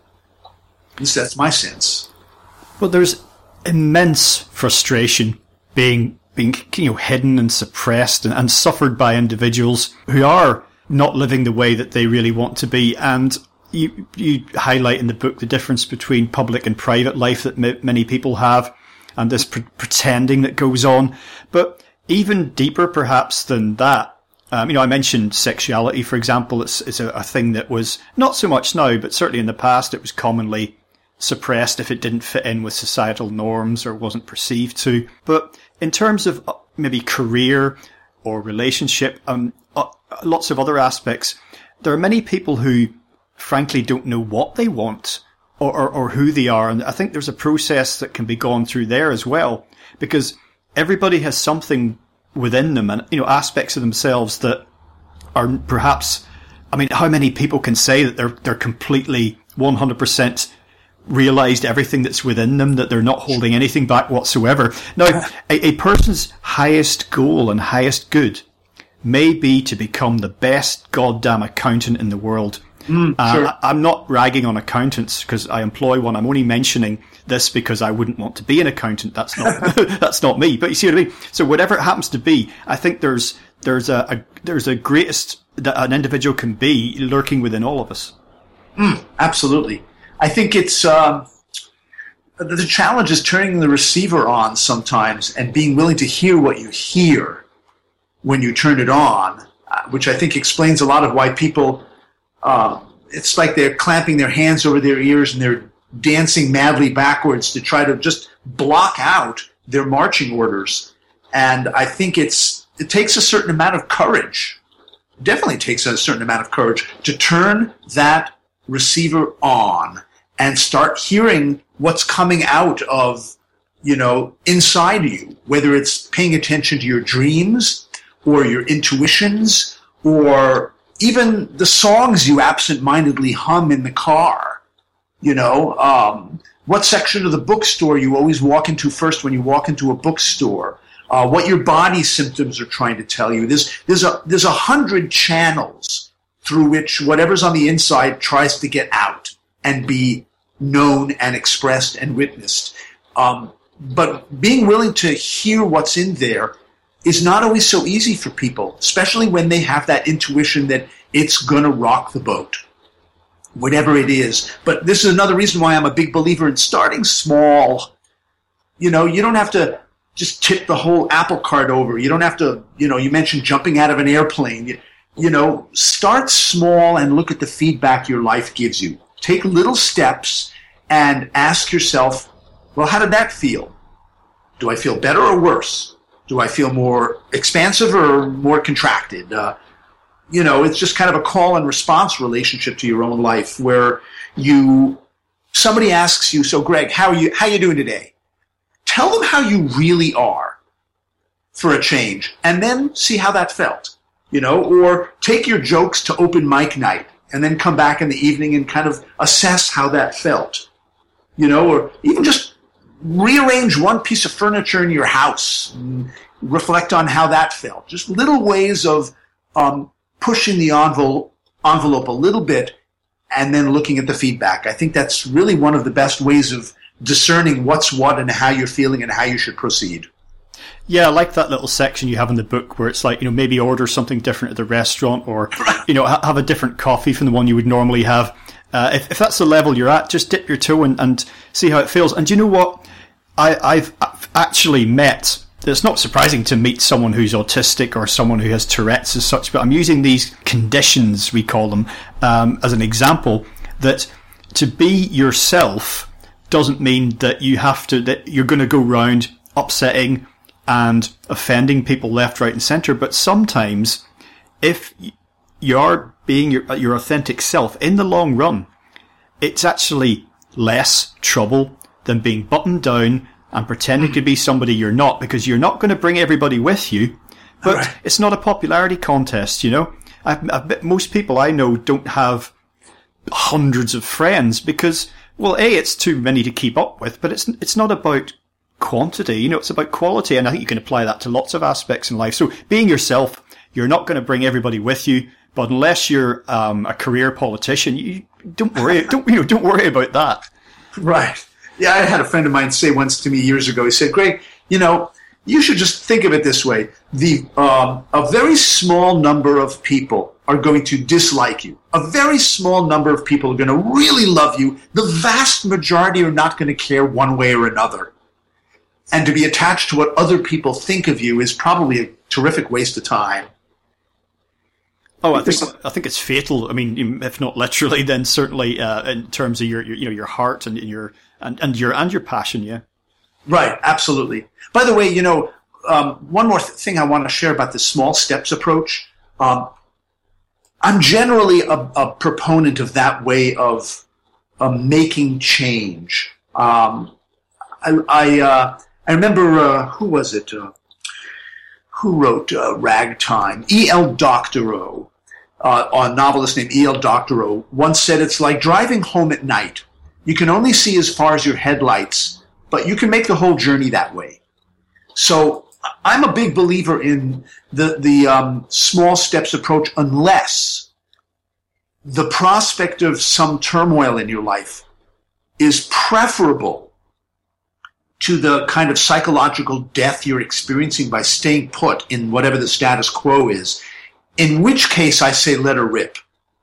At least that's my sense. Well, there's immense frustration being hidden and suppressed and suffered by individuals who are not living the way that they really want to be. And you highlight in the book the difference between public and private life that many people have, and this pretending that goes on. But even deeper perhaps than that, I mentioned sexuality, for example. It's a thing that was not so much now, but certainly in the past it was commonly suppressed if it didn't fit in with societal norms or wasn't perceived to. But in terms of maybe career or relationship, lots of other aspects, there are many people who frankly don't know what they want or who they are. And I think there's a process that can be gone through there as well, because everybody has something within them and, aspects of themselves that are perhaps, how many people can say that they're completely 100% realized everything that's within them, that they're not holding anything back whatsoever? Now, a person's highest goal and highest good may be to become the best goddamn accountant in the world. Sure. I'm not ragging on accountants because I employ one. I'm only mentioning this because I wouldn't want to be an accountant. That's not that's not me. But you see what I mean? So whatever it happens to be, I think there's a greatest that an individual can be lurking within all of us. Absolutely. I think it's the challenge is turning the receiver on sometimes and being willing to hear what you hear when you turn it on, which I think explains a lot of why people. It's like they're clamping their hands over their ears and they're dancing madly backwards to try to just block out their marching orders. And I think it takes a certain amount of courage. Definitely takes a certain amount of courage to turn that receiver on and start hearing what's coming out of, inside you, whether it's paying attention to your dreams or your intuitions or even the songs you absent-mindedly hum in the car. What section of the bookstore you always walk into first when you walk into a bookstore, what your body symptoms are trying to tell you. There's 100 channels through which whatever's on the inside tries to get out and be known and expressed and witnessed. But being willing to hear what's in there is not always so easy for people, especially when they have that intuition that it's going to rock the boat, whatever it is. But this is another reason why I'm a big believer in starting small. You don't have to just tip the whole apple cart over. You don't have to, you mentioned jumping out of an airplane. Start small and look at the feedback your life gives you. Take little steps and ask yourself, well, how did that feel? Do I feel better or worse? Do I feel more expansive or more contracted? It's just kind of a call and response relationship to your own life where somebody asks you, so Greg, how you doing today? Tell them how you really are for a change and then see how that felt, or take your jokes to open mic night and then come back in the evening and kind of assess how that felt, or even just rearrange one piece of furniture in your house and reflect on how that felt. Just little ways of pushing the envelope a little bit and then looking at the feedback. I think that's really one of the best ways of discerning what's what and how you're feeling and how you should proceed. Yeah, I like that little section you have in the book where it's like, maybe order something different at the restaurant or, have a different coffee from the one you would normally have. If that's the level you're at, just dip your toe and see how it feels. And do you know what? I've actually met it's not surprising to meet someone who's autistic or someone who has Tourette's as such, but I'm using these conditions, we call them, as an example, that to be yourself doesn't mean that that you're going to go round upsetting and offending people left, right and centre. But sometimes if you're being your authentic self in the long run, it's actually less trouble than being buttoned down and pretending to be somebody you're not, because you're not going to bring everybody with you. But right. It's not a popularity contest, you know. Most people I know don't have hundreds of friends because, well, A, it's too many to keep up with, but it's not about quantity, you know, it's about quality, and I think you can apply that to lots of aspects in life. So being yourself, you're not going to bring everybody with you, but unless you're a career politician, you don't worry about that. Right. Yeah, I had a friend of mine say once to me years ago, he said, Greg, you know, you should just think of it this way. A very small number of people are going to dislike you. A very small number of people are going to really love you. The vast majority are not going to care one way or another. And to be attached to what other people think of you is probably a terrific waste of time. Oh, I think it's fatal. I mean, if not literally, then certainly in terms of your heart and your passion. Yeah. Right. Absolutely. By the way, you know, one more thing I want to share about the small steps approach. I'm generally a proponent of that way of making change. I remember who was it? Who wrote Ragtime? E.L. Doctorow, a novelist named E.L. Doctorow, once said it's like driving home at night. You can only see as far as your headlights, but you can make the whole journey that way. So I'm a big believer in the small steps approach, unless the prospect of some turmoil in your life is preferable to the kind of psychological death you're experiencing by staying put in whatever the status quo is, in which case I say let her rip.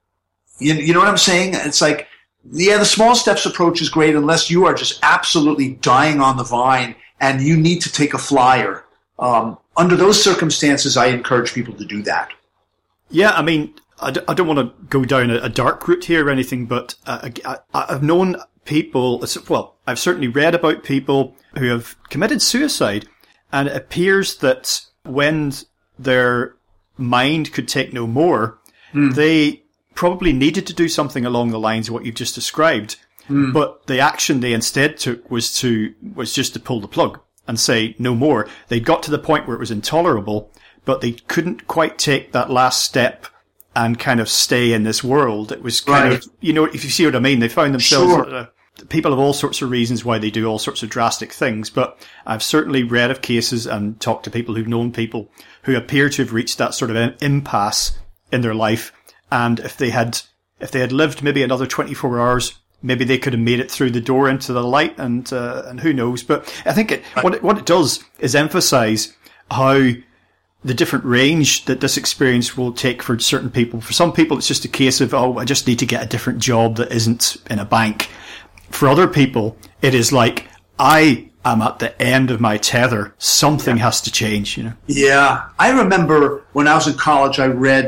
You know what I'm saying? It's like, yeah, the small steps approach is great unless you are just absolutely dying on the vine and you need to take a flyer. Under those circumstances, I encourage people to do that. Yeah, I mean, I don't want to go down a dark route here or anything, but I've known people, well, I've certainly read about people who have committed suicide, and it appears that when their mind could take no more, they probably needed to do something along the lines of what you've just described, but the action they instead took was just to pull the plug and say no more. They got to the point where it was intolerable, but they couldn't quite take that last step and kind of stay in this world. It was kind of, you know, if you see what I mean, they found themselves, people have all sorts of reasons why they do all sorts of drastic things, but I've certainly read of cases and talked to people who've known people who appear to have reached that sort of impasse in their life. And if they had lived maybe another 24 hours, maybe they could have made it through the door into the light, and who knows. But I think what it does is emphasize how the different range that this experience will take for certain people. For some people, it's just a case of, oh, I just need to get a different job that isn't in a bank. For other people, it is like, I am at the end of my tether. Something has to change, you know? Yeah. I remember when I was in college, I read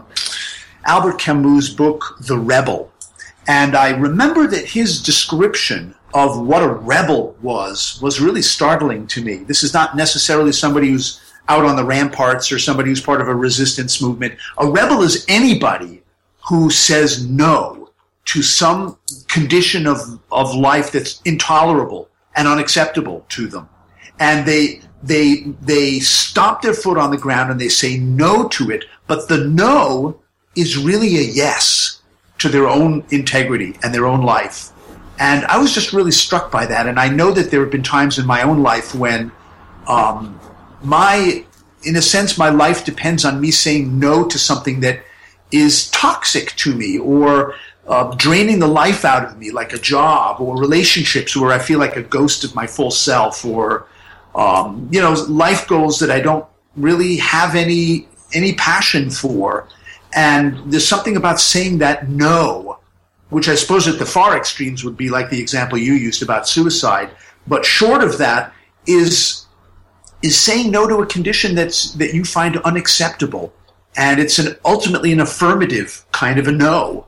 Albert Camus' book, The Rebel. And I remember that his description of what a rebel was really startling to me. This is not necessarily somebody who's out on the ramparts or somebody who's part of a resistance movement. A rebel is anybody who says no to some condition of life that's intolerable and unacceptable to them. And they stop their foot on the ground and they say no to it, but the no is really a yes to their own integrity and their own life. And I was just really struck by that. And I know that there have been times in my own life when in a sense, my life depends on me saying no to something that is toxic to me or draining the life out of me, like a job or relationships where I feel like a ghost of my full self, or life goals that I don't really have any passion for. And there's something about saying that no, which I suppose at the far extremes would be like the example you used about suicide, but short of that is is saying no to a condition that you find unacceptable. And it's ultimately an affirmative kind of a no.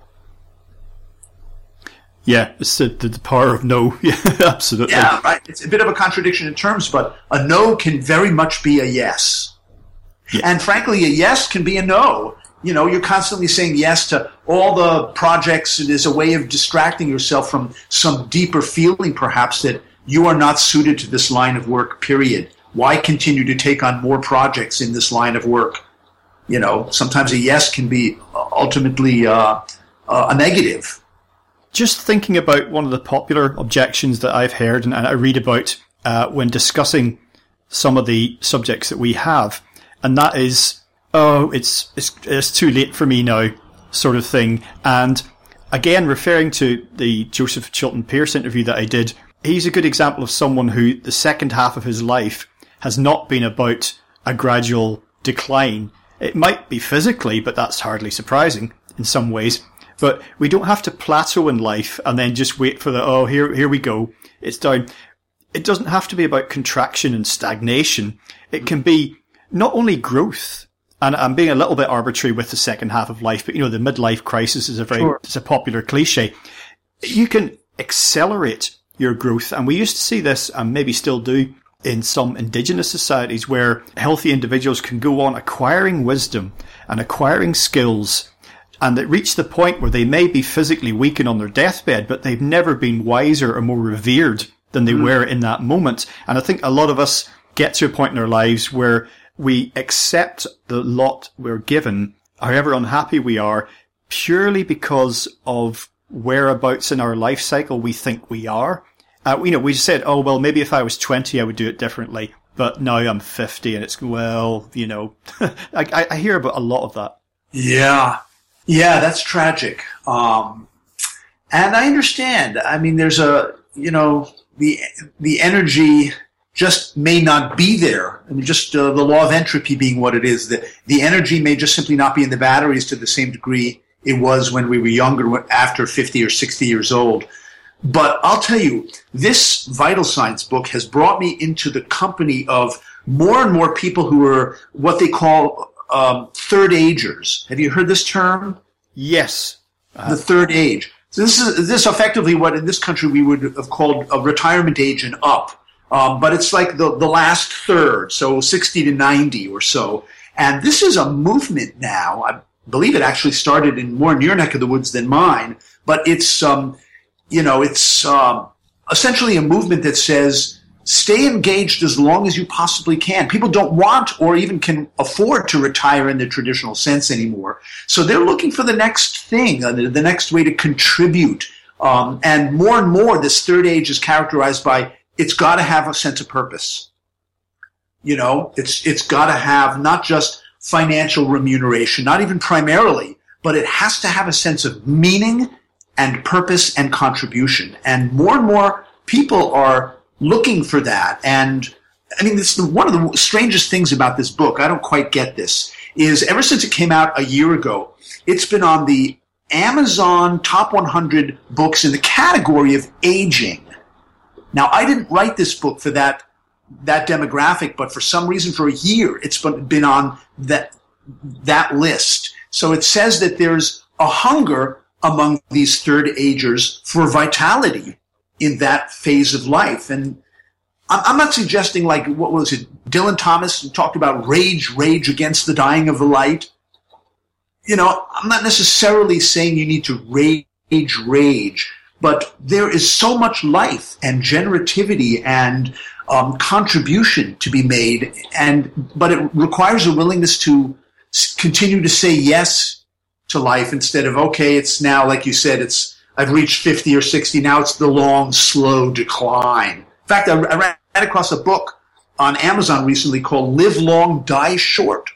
Yeah, it's the power of no. Yeah, absolutely. Yeah, right. It's a bit of a contradiction in terms, but a no can very much be a yes. Yeah. And frankly, a yes can be a no. You know, you're constantly saying yes to all the projects. It is a way of distracting yourself from some deeper feeling, perhaps, that you are not suited to this line of work, period. Why continue to take on more projects in this line of work? You know, sometimes a yes can be ultimately a negative. Just thinking about one of the popular objections that I've heard and I read about when discussing some of the subjects that we have, and that is, oh, it's too late for me now, sort of thing. And again, referring to the Joseph Chilton Pearce interview that I did, he's a good example of someone who the second half of his life has not been about a gradual decline. It might be physically, but that's hardly surprising in some ways. But we don't have to plateau in life and then just wait for here we go, it's down. It doesn't have to be about contraction and stagnation. It can be not only growth, and I'm being a little bit arbitrary with the second half of life, but the midlife crisis is it's a popular cliche. You can accelerate your growth, and we used to see this, and maybe still do, in some indigenous societies where healthy individuals can go on acquiring wisdom and acquiring skills, and they reach the point where they may be physically weakened on their deathbed, but they've never been wiser or more revered than they were in that moment. And I think a lot of us get to a point in our lives where we accept the lot we're given, however unhappy we are, purely because of whereabouts in our life cycle we think we are. We said, oh, well, maybe if I was 20, I would do it differently. But now I'm 50 and it's, I hear about a lot of that. Yeah. Yeah, that's tragic. And I understand. I mean, there's the energy just may not be there. I mean, just the law of entropy being what it is. The energy may just simply not be in the batteries to the same degree it was when we were younger, after 50 or 60 years old. But I'll tell you, this Vital Signs book has brought me into the company of more and more people who are what they call third agers. Have you heard this term? Yes. The third age. So this is effectively what in this country we would have called a retirement age and up. But it's like the last third, so 60 to 90 or so. And this is a movement now. I believe it actually started in more in your neck of the woods than mine. But it's essentially a movement that says, stay engaged as long as you possibly can. People don't want or even can afford to retire in the traditional sense anymore. So they're looking for the next thing, the next way to contribute. And more, this third age is characterized by it's got to have a sense of purpose. It's got to have not just financial remuneration, not even primarily, but it has to have a sense of meaning and purpose and contribution. And more people are looking for that. And I mean, this is one of the strangest things about this book. I don't quite get this. Is ever since it came out a year ago, it's been on the Amazon top 100 books in the category of aging. Now, I didn't write this book for that demographic, but for some reason, for a year, it's been on that list. So it says that there's a hunger among these third agers for vitality in that phase of life. And I'm not suggesting, like, what was it, Dylan Thomas talked about rage against the dying of the light. I'm not necessarily saying you need to rage, but there is so much life and generativity and contribution to be made, but it requires a willingness to continue to say yes to life instead of, okay, it's now, like you said, I've reached 50 or 60, now it's the long, slow decline. In fact, I ran across a book on Amazon recently called Live Long, Die Short.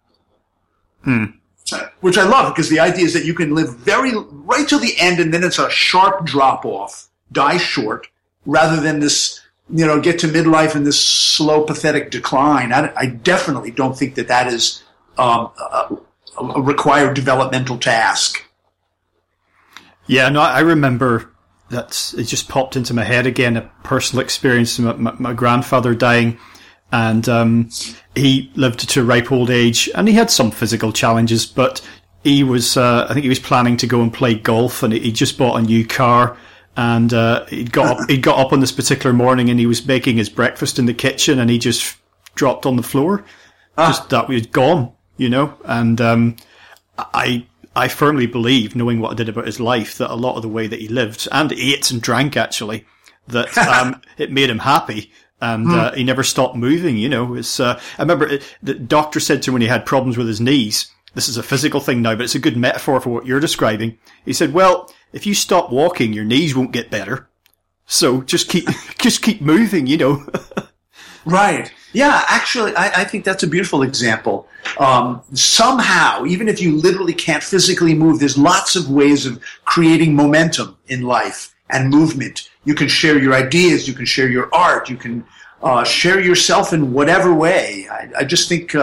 Which I love, because the idea is that you can live right till the end, and then it's a sharp drop-off, die short, rather than this, get to midlife and this slow, pathetic decline. I definitely don't think that is a required developmental task. Yeah, no, I remember that it just popped into my head again, a personal experience, my grandfather dying and he lived to a ripe old age, and he had some physical challenges, but he was, I think he was planning to go and play golf, and he just bought a new car, and he'd got up on this particular morning, and he was making his breakfast in the kitchen, and he just dropped on the floor. Just that was gone, you know, and I firmly believe, knowing what I did about his life, that a lot of the way that he lived, and ate and drank actually, that it made him happy, and he never stopped moving, you know. I remember the doctor said to him when he had problems with his knees, this is a physical thing now, but it's a good metaphor for what you're describing. He said, well, if you stop walking, your knees won't get better. So just keep moving, you know. Right. Yeah, actually, I think that's a beautiful example. Somehow, even if you literally can't physically move, there's lots of ways of creating momentum in life and movement. You can share your ideas, you can share your art, you can share yourself in whatever way. I just think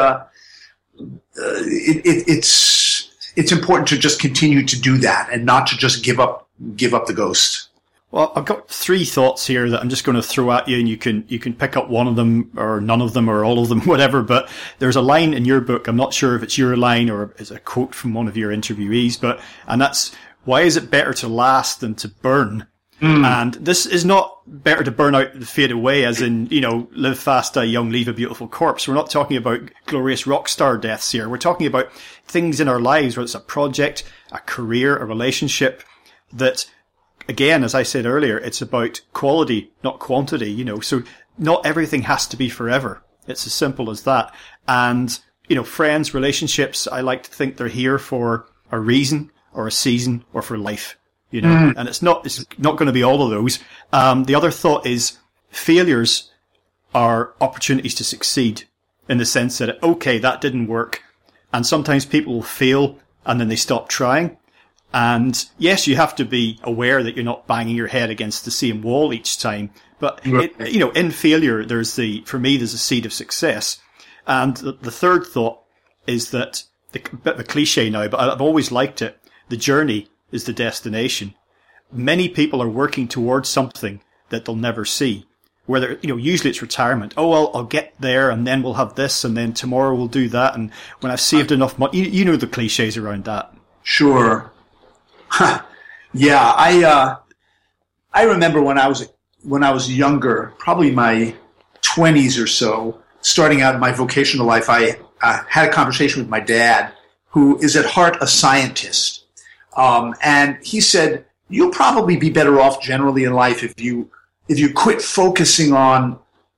it's important to just continue to do that and not to just give up the ghost. Well, I've got 3 thoughts here that I'm just going to throw at you, and you can pick up one of them or none of them or all of them, whatever. But there's a line in your book. I'm not sure if it's your line or it's a quote from one of your interviewees, and that's, why is it better to last than to burn? And this is not better to burn out and fade away, as in, you know, live fast, die young, leave a beautiful corpse. We're not talking about glorious rock star deaths here. We're talking about things in our lives, whether it's a project, a career, a relationship, that, again, as I said earlier, it's about quality, not quantity, you know, so not everything has to be forever. It's as simple as that. And, you know, friends, relationships, I like to think they're here for a reason or a season or for life, you know, and it's not going to be all of those. The other thought is failures are opportunities to succeed, in the sense that, okay, that didn't work. And sometimes people will fail and then they stop trying. And yes, you have to be aware that you're not banging your head against the same wall each time. But, you know, in failure, for me, there's a seed of success. And the third thought is that, a bit of a cliche now, but I've always liked it. The journey is the destination. Many people are working towards something that they'll never see. Whether, you know, usually it's retirement. Oh, well, I'll get there and then we'll have this and then tomorrow we'll do that. And when I've saved enough money, you know the cliches around that. Sure. Yeah, I remember when I was younger, probably my 20s or so, starting out in my vocational life, I had a conversation with my dad, who is at heart a scientist. And he said, you'll probably be better off generally in life if you quit focusing on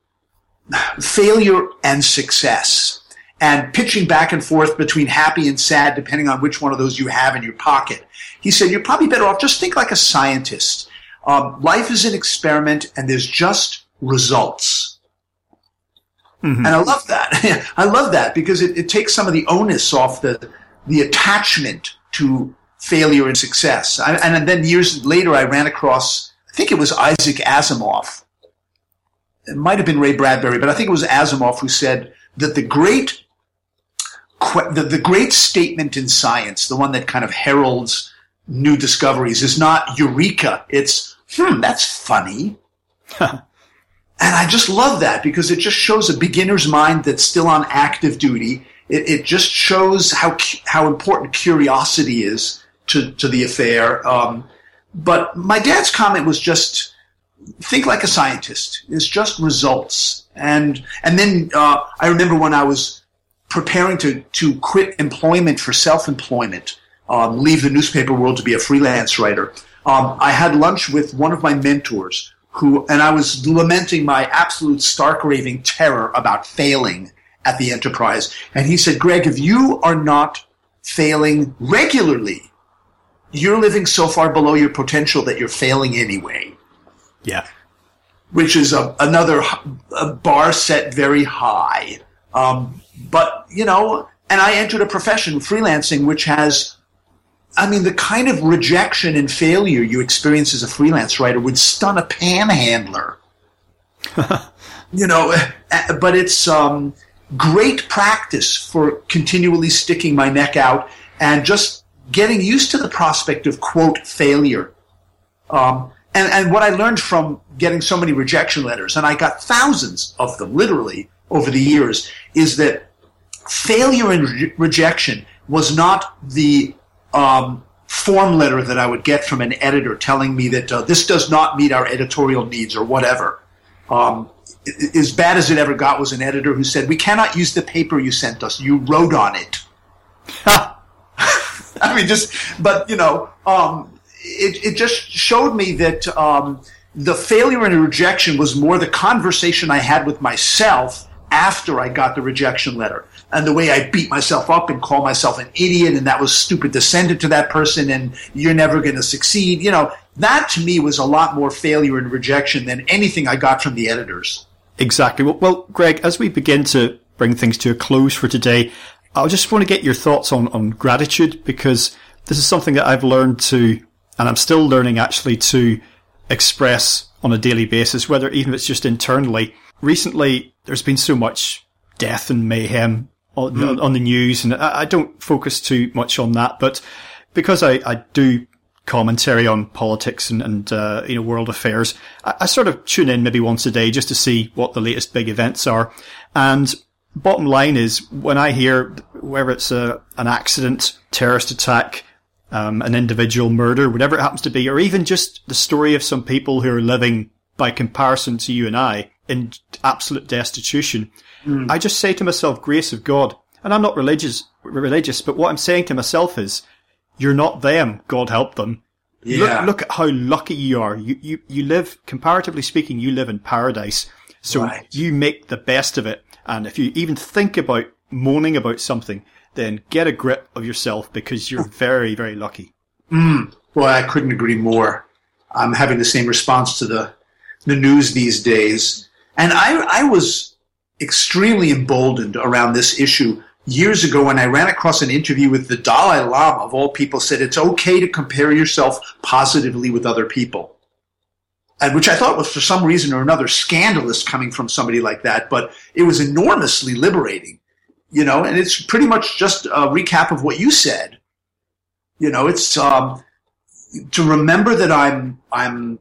failure and success and pitching back and forth between happy and sad, depending on which one of those you have in your pocket. He said, you're probably better off, just think like a scientist. Life is an experiment, and there's just results. Mm-hmm. And I love that. I love that because it takes some of the onus off the attachment to failure and success. And then years later, I ran across, I think it was Isaac Asimov. It might have been Ray Bradbury, but I think it was Asimov who said that the great statement in science, the one that kind of heralds new discoveries, is not eureka. It's, that's funny. And I just love that because it just shows a beginner's mind that's still on active duty. It just shows how important curiosity is to the affair. But my dad's comment was just, think like a scientist. It's just results. And then I remember when I was preparing to quit employment for self-employment, leave the newspaper world to be a freelance writer, I had lunch with one of my mentors and I was lamenting my absolute stark raving terror about failing at the enterprise. And he said, Greg, if you are not failing regularly, you're living so far below your potential that you're failing anyway. Yeah. Which is another bar set very high. But, you know, and I entered a profession, freelancing, which has, I mean, the kind of rejection and failure you experience as a freelance writer would stun a panhandler. You know, but it's great practice for continually sticking my neck out and just getting used to the prospect of, quote, failure. And what I learned from getting so many rejection letters, and I got thousands of them, literally, over the years is that failure and rejection was not the form letter that I would get from an editor telling me that this does not meet our editorial needs or whatever. As bad as it ever got was an editor who said, "We cannot use the paper you sent us. You wrote on it." I mean, it just showed me that the failure and rejection was more the conversation I had with myself after I got the rejection letter, and the way I beat myself up and call myself an idiot, and that was stupid to send it to that person, and you're never going to succeed. That to me was a lot more failure and rejection than anything I got from the editors. Exactly. Well, Greg, as we begin to bring things to a close for today, I just want to get your thoughts on gratitude, because this is something that I've learned to, and I'm still learning actually, to express on a daily basis, whether even if it's just internally. Recently, there's been so much death and mayhem on the news, and I don't focus too much on that, but because I do commentary on politics and world affairs, I sort of tune in maybe once a day just to see what the latest big events are. And bottom line is, when I hear, whether it's an accident, terrorist attack, an individual murder, whatever it happens to be, or even just the story of some people who are living, by comparison to you and I, in absolute destitution, I just say to myself, grace of God. And I'm not religious, but what I'm saying to myself is, you're not them, God help them. Yeah. Look at how lucky you are. You live, comparatively speaking, you live in paradise. So Right. You make the best of it. And if you even think about moaning about something, then get a grip of yourself, because you're very, very lucky. Boy, I couldn't agree more. I'm having the same response to the news these days. And I was extremely emboldened around this issue years ago when I ran across an interview with the Dalai Lama, of all people, said it's okay to compare yourself positively with other people. And which I thought was, for some reason or another, scandalous coming from somebody like that, but it was enormously liberating, and it's pretty much just a recap of what you said. It's to remember that I'm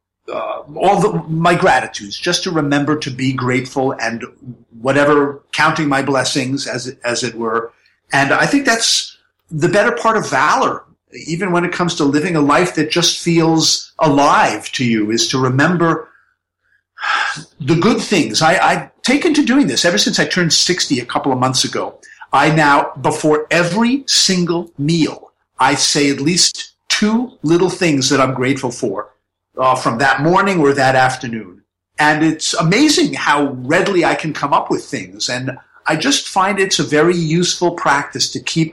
my gratitudes, just to remember to be grateful and whatever, counting my blessings as it were. And I think that's the better part of valor, even when it comes to living a life that just feels alive to you, is to remember the good things. I've taken to doing this ever since I turned 60 a couple of months ago. I now, before every single meal, I say at least 2 little things that I'm grateful for from that morning or that afternoon. And it's amazing how readily I can come up with things. And I just find it's a very useful practice to keep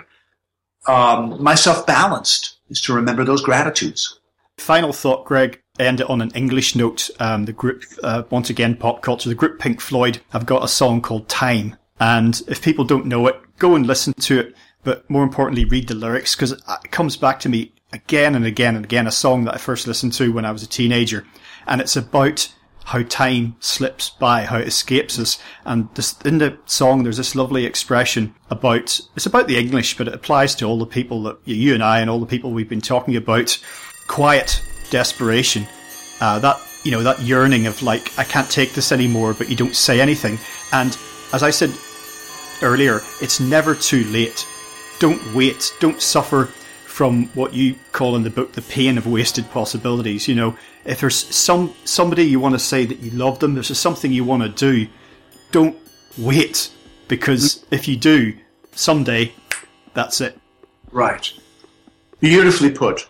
myself balanced, is to remember those gratitudes. Final thought, Greg, end it on an English note. The group, once again, pop culture, the group Pink Floyd have got a song called Time. And if people don't know it, go and listen to it. But more importantly, read the lyrics, because it comes back to me again and again and again, a song that I first listened to when I was a teenager. And it's about how time slips by, how it escapes us. And in the song, there's this lovely expression it's about the English, but it applies to all the people that you and I and all the people we've been talking about. Quiet desperation. That yearning of, like, I can't take this anymore, but you don't say anything. And as I said earlier, it's never too late. Don't wait. Don't suffer from what you call in the book the pain of wasted possibilities. If there's somebody you want to say that you love them, there's something you want to do, don't wait, because if you do, someday, that's it. Right. Beautifully put.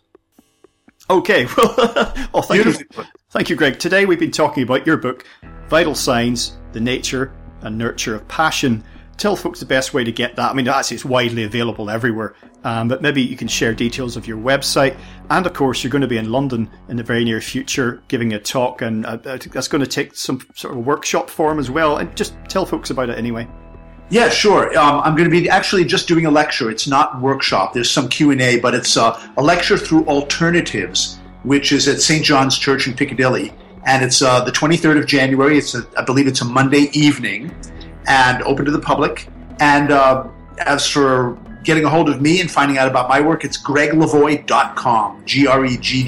Okay, well, thank you, Greg. Today we've been talking about your book, Vital Signs, The Nature and Nurture of Passion. Tell folks the best way to get that. I mean, actually, it's widely available everywhere, but maybe you can share details of your website. And, of course, you're going to be in London in the very near future giving a talk, and I think that's going to take some sort of workshop form as well. And just tell folks about it anyway. Yeah, sure. I'm going to be actually just doing a lecture. It's not workshop. There's some Q&A, but it's a lecture through alternatives, which is at St. John's Church in Piccadilly. And it's the 23rd of January. I believe it's a Monday evening, and open to the public. And as for getting a hold of me and finding out about my work, it's greglevoy.com.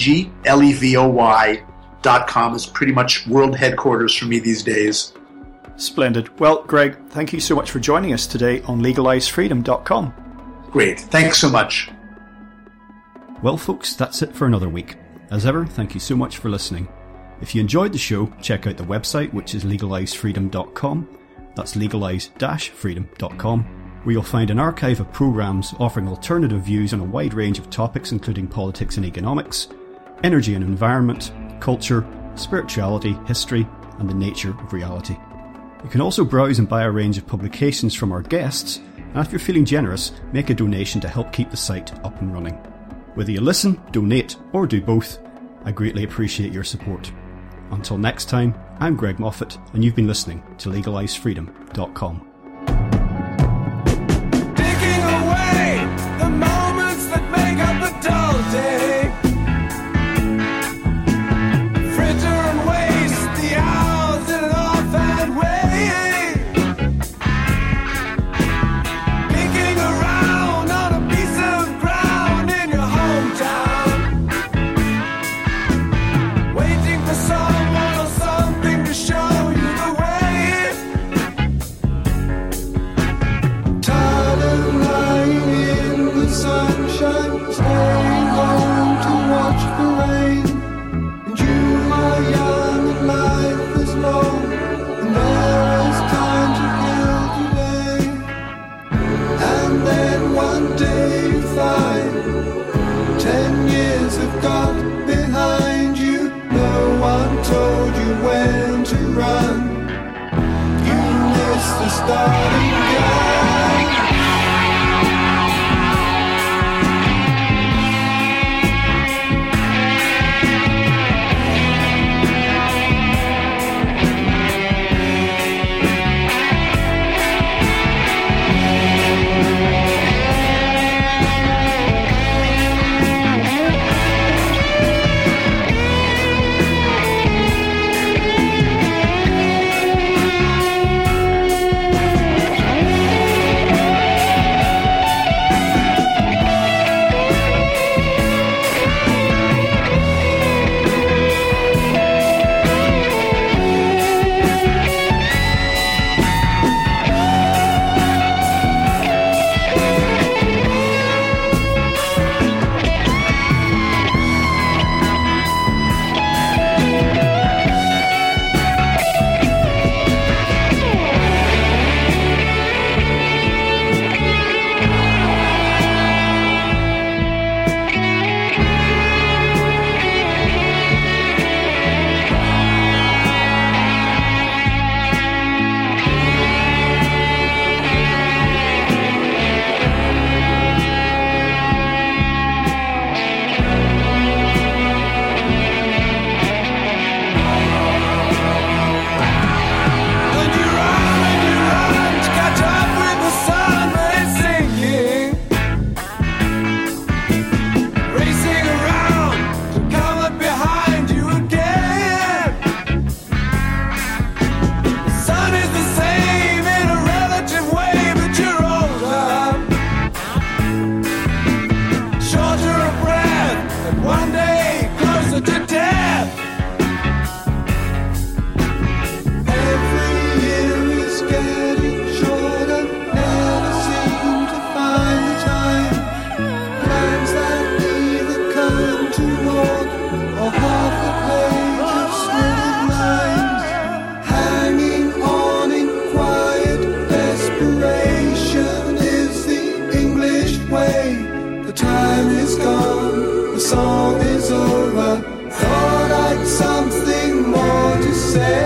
GREGGLEVOY.com is pretty much world headquarters for me these days. Splendid. Well, Greg, thank you so much for joining us today on LegalizeFreedom.com. Great. Thanks so much. Well, folks, that's it for another week. As ever, thank you so much for listening. If you enjoyed the show, check out the website, which is LegalizeFreedom.com. That's legalize-freedom.com, where you'll find an archive of programs offering alternative views on a wide range of topics, including politics and economics, energy and environment, culture, spirituality, history, and the nature of reality. You can also browse and buy a range of publications from our guests, and if you're feeling generous, make a donation to help keep the site up and running. Whether you listen, donate, or do both, I greatly appreciate your support. Until next time, I'm Greg Moffat, and you've been listening to LegalizeFreedom.com. Taking away the moments that make up a dull day. Fritter and waste the hours in an offhand way. Picking around on a piece of ground in your hometown. Waiting for someone or something to show you the way. Tired of lying in the sunshine, staying home to watch the rain. And you are young and life is long, and there is time to kill today. And then one day you find 10 years have gone behind you. No one told you when to run. You missed the starting gun. And you run to catch up with the sun when it's sinking. Racing around to come up behind you again. The sun is the same in a relative way, but you're older, shorter of breath, and one day closer to death. Every year is getting shorter, never seem to find the time. Plans that neither come to naught, or half a page of smooth lines, hanging on in quiet desperation is the English way. The time is gone, the song is over. Thought I'd something more to say.